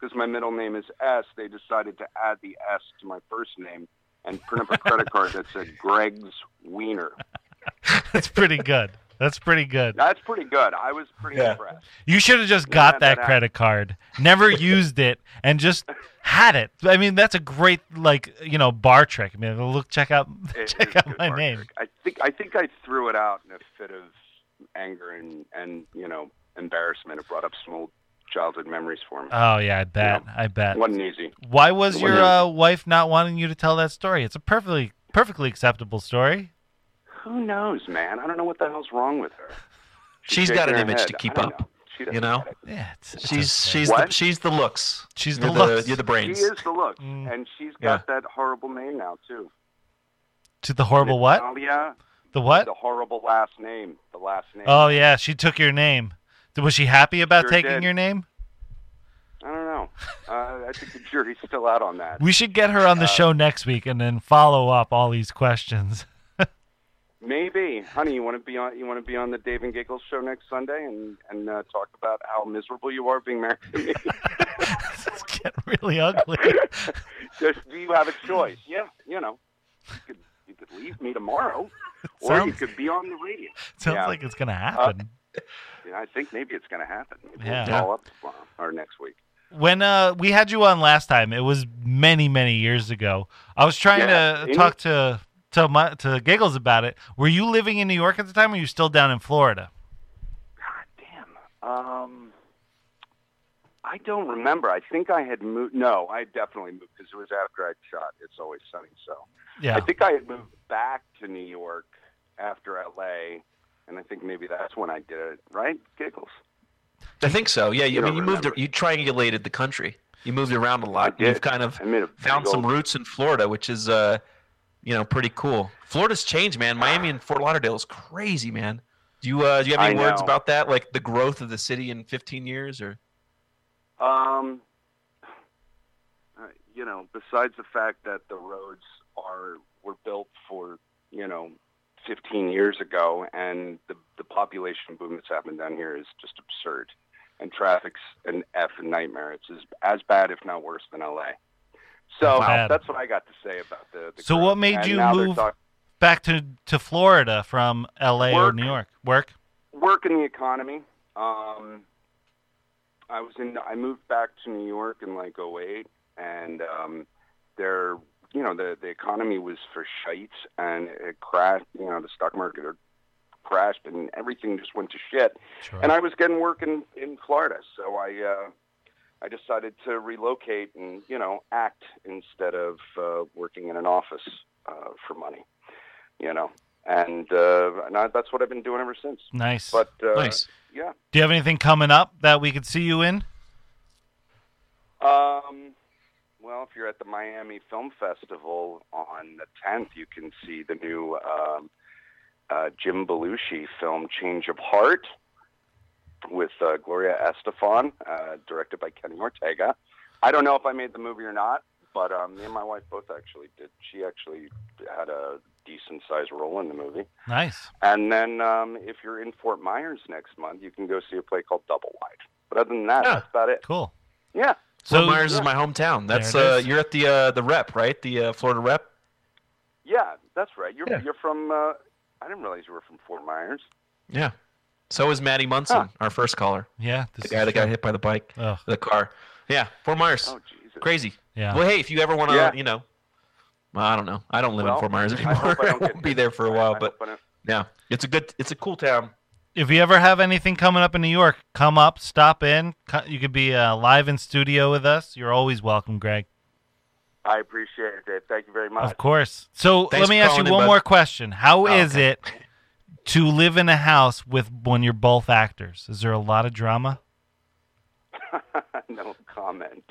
because my middle name is S, they decided to add the S to my first name and print up a credit card that said Greg's Wiener. That's pretty good. That's pretty good. That's pretty good. I was pretty Yeah. impressed. You should have just Yeah, got that that credit card, never used it, and just had it. I mean, that's a great, like, you know, bar trick. I mean, look, check out, It check is out good my art name. trick. I think I think I threw it out in a fit of anger and, and you know, embarrassment. It brought up some old childhood memories for me. Oh yeah, I bet. I bet. It wasn't easy. Why was It your wasn't uh, wife not wanting you to tell that story? It's a perfectly, perfectly acceptable story. Who knows, man? I don't know what the hell's wrong with her. She's got an shaking her image head. to keep I don't up. know. She doesn't You know? get it. Yeah, it's, it's She's okay. she's the, What? she's the looks. She's you're the the looks. you're the She brains. is the look, Mm. and she's got that horrible name now too. To the horrible what? Natalia, The what? the horrible last name. The last name. Oh yeah, she took your name. Was she happy about Sure taking did. your name? I don't know. Uh, I think the jury's still out on that. We should get her on the Uh, show next week and then follow up all these questions. Maybe, honey, you want to be on? You want to be on the Dave and Giggles show next Sunday and and uh, talk about how miserable you are being married to me? It's getting really ugly. Just do you have a choice? Yeah, you know, you could you could leave me tomorrow, or you Sounds- could be on the radio. Sounds Yeah. like it's gonna happen. Yeah, I think maybe it's going to happen. Maybe Yeah. we'll call up tomorrow or next week. When uh, we had you on last time, it was many, many years ago. I was trying Yeah, to any- talk to to my, to Giggles about it. Were you living in New York at the time, or were you still down in Florida? God damn. Um, I don't remember. I think I had moved. No, I definitely moved because it was after I'd shot It's Always Sunny. So Yeah. I think I had moved back to New York after L A, and I think maybe that's when I did it. Right, Giggles? I think so. Yeah, you, You I mean, don't you moved, remember. you triangulated the country. You moved around a lot. I did. You've kind of I made a found big some old- roots in Florida, which is, uh, you know, pretty cool. Florida's changed, man. Miami and Fort Lauderdale is crazy, man. Do you uh, do you have any I words know. about that, like the growth of the city in fifteen years, or? Um, uh, you know, besides the fact that the roads are were built for, you know, fifteen years ago, and the the population boom that's happened down here is just absurd, and traffic's an effing nightmare. It's as as bad, if not worse, than L A. So Bad. that's what I got to say about the. the So growth. what made And you now they're move talk- back to, to Florida from L A or Work. New York? Work? work in the economy. Um, I was in. I moved back to New York in like oh eight, and um, there, you know, the the economy was for shite, and it crashed. You know, the stock market had crashed, and everything just went to shit. Sure. And I was getting work in in Florida, so I uh, I decided to relocate and you know act instead of uh, working in an office uh, for money. You know. And, uh, and I, that's what I've been doing ever since. Nice. But uh, Nice. yeah, Do you have anything coming up that we could see you in? Um, well, if you're at the Miami Film Festival on the tenth, you can see the new um, uh, Jim Belushi film Change of Heart with uh, Gloria Estefan, uh, directed by Kenny Ortega. I don't know if I made the movie or not, but um, me and my wife both actually did. She actually had a decent-sized role in the movie. Nice. And then um, if you're in Fort Myers next month, you can go see a play called Double Wide. But other than that, Yeah. that's about it. Cool. Yeah. Fort So Myers yeah. is my hometown. That's There it uh, is. you're at the uh, the rep, right? The uh, Florida rep. Yeah, that's right. You're Yeah. you're from. Uh, I didn't realize you were from Fort Myers. Yeah. So is Maddie Munson, Huh. our first caller, yeah, the this guy is that got true. hit by the bike, Oh, the car. Yeah, Fort Myers. Oh Jesus. Crazy. yeah. Well, hey, if you ever want to, Yeah. you know, well, I don't know. I don't live Well, in Fort Myers I anymore. hope I I don't get won't be there for a I- while, I but hope I don't- yeah, it's a good, it's a cool town. If you ever have anything coming up in New York, come up, stop in. Co- You could be uh, live in studio with us. You're always welcome, Greg. I appreciate it, Dave. Thank you very much. Of course. So Thanks let me for ask you calling in, one bud. more question. How Oh, is okay. it to live in a house with when you're both actors? Is there a lot of drama? No comment.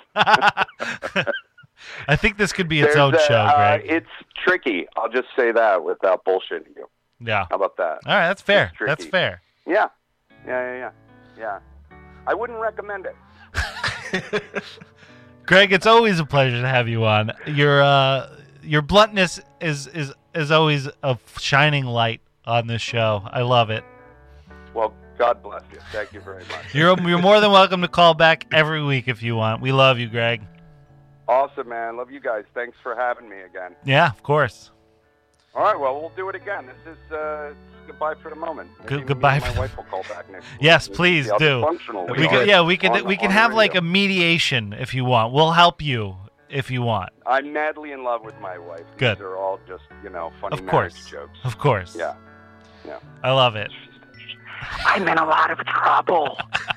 I think this could be its There's own a- show, uh, Greg. it's tricky. I'll just say that without bullshitting you. Yeah. How about that? All right, that's fair. It's tricky. That's fair. Yeah. Yeah, yeah, yeah. Yeah. I wouldn't recommend it. Greg, it's always a pleasure to have you on. Your uh, your bluntness is is is always a shining light on this show. I love it. Well, God bless you. Thank you very much. You're you're more than welcome to call back every week if you want. We love you, Greg. Awesome, man. Love you guys. Thanks for having me again. Yeah, of course. All right, well, we'll do it again. This is uh, goodbye for the moment. Good- Maybe goodbye me for and the- my wife will call back next week. Yes, See please how do. dysfunctional We are can, yeah, we can on- we can on have the like a radio. mediation if you want. We'll help you if you want. I'm madly in love with my wife. These Good. are all just, you know, funny Of course. marriage jokes. Of course. Yeah. Yeah. I love it. I'm in a lot of trouble.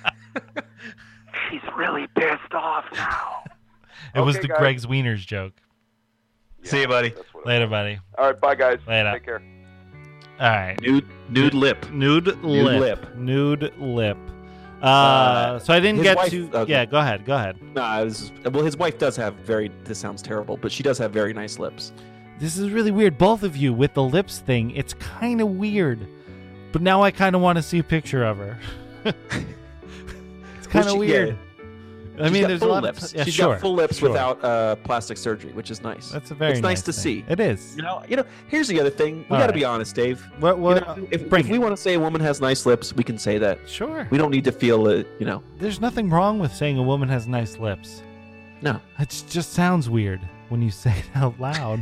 She's really pissed off now. It was Okay, the guys. Greg's Wieners joke. See you, buddy. That's what it Later, is. buddy. All right, bye, guys. Later. Take care. All right. Nude, nude lip. Nude lip. lip. Nude lip. Uh, Uh, so I didn't his get wife- to. okay. Yeah, go ahead. Go ahead. No, I was, well, his wife does have very. This sounds terrible, but she does have very nice lips. This is really weird. Both of you with the lips thing. It's kind of weird. But now I kind of want to see a picture of her. It's kind of she- weird. yeah. I She's mean, got there's full a lot lips. of. Yeah, She's sure, got full lips sure. without uh, plastic surgery, which is nice. That's a very. It's nice to thing. see. It is. You know, you know. Here's the other thing. We All got to right. be honest, Dave. What? You What? know, if, bring if it. we want to say a woman has nice lips, we can say that. Sure. We don't need to feel it. You know, There's nothing wrong with saying a woman has nice lips. no. It just sounds weird when you say it out loud.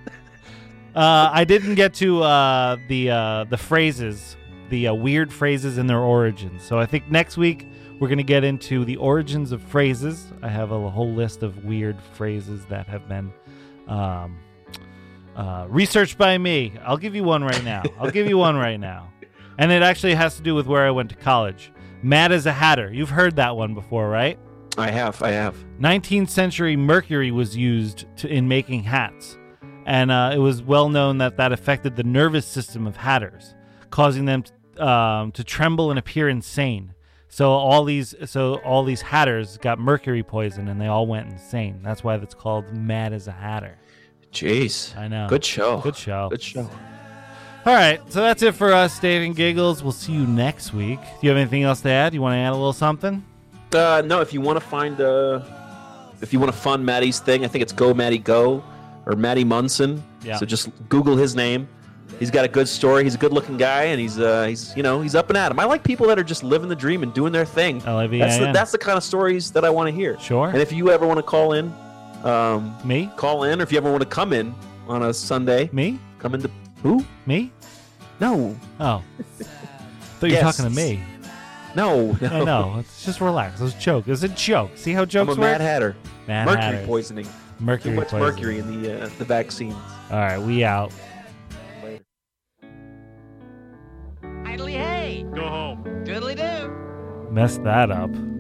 uh, I didn't get to uh, the uh, the phrases, the uh, weird phrases and their origins. So I think next week we're going to get into the origins of phrases. I have a whole list of weird phrases that have been um, uh, researched by me. I'll give you one right now. I'll give you one right now. And it actually has to do with where I went to college. Mad as a Hatter. You've heard that one before, right? I have. I have. nineteenth century mercury was used to, in making hats, and uh, it was well known that that affected the nervous system of hatters, causing them to, um, to tremble and appear insane. So all these, so all these hatters got mercury poison, and they all went insane. That's why it's called Mad as a Hatter. Jeez. I know. Good show. Good show. Good show. All right, so that's it for us, Dave and Giggles. We'll see you next week. Do you have anything else to add? You want to add a little something? Uh, no, if you want to find, uh, if you want to fund Maddie's thing, I think it's Go Maddie Go or Maddie Munson. Yeah. So just Google his name. He's got a good story. He's a good-looking guy, and he's, uh, he's, you know, he's up and at 'em. I like people that are just living the dream and doing their thing. L A V I That's the, N. that's the kind of stories that I want to hear. Sure. And if you ever want to call in, um, Me? call in, or if you ever want to come in on a Sunday, Me? come into who? Me? No, Oh. Thought you were Guests. talking to me. no, no. I know. It's just relax. It was a joke. It was a joke. See how I'm jokes a work? Mad Hatter. Mad mercury Hatter. poisoning. Mercury Too much poisoning. mercury in the uh, the vaccines. All right, we out. Idly hey. Go home. Doodly doo. Messed that up.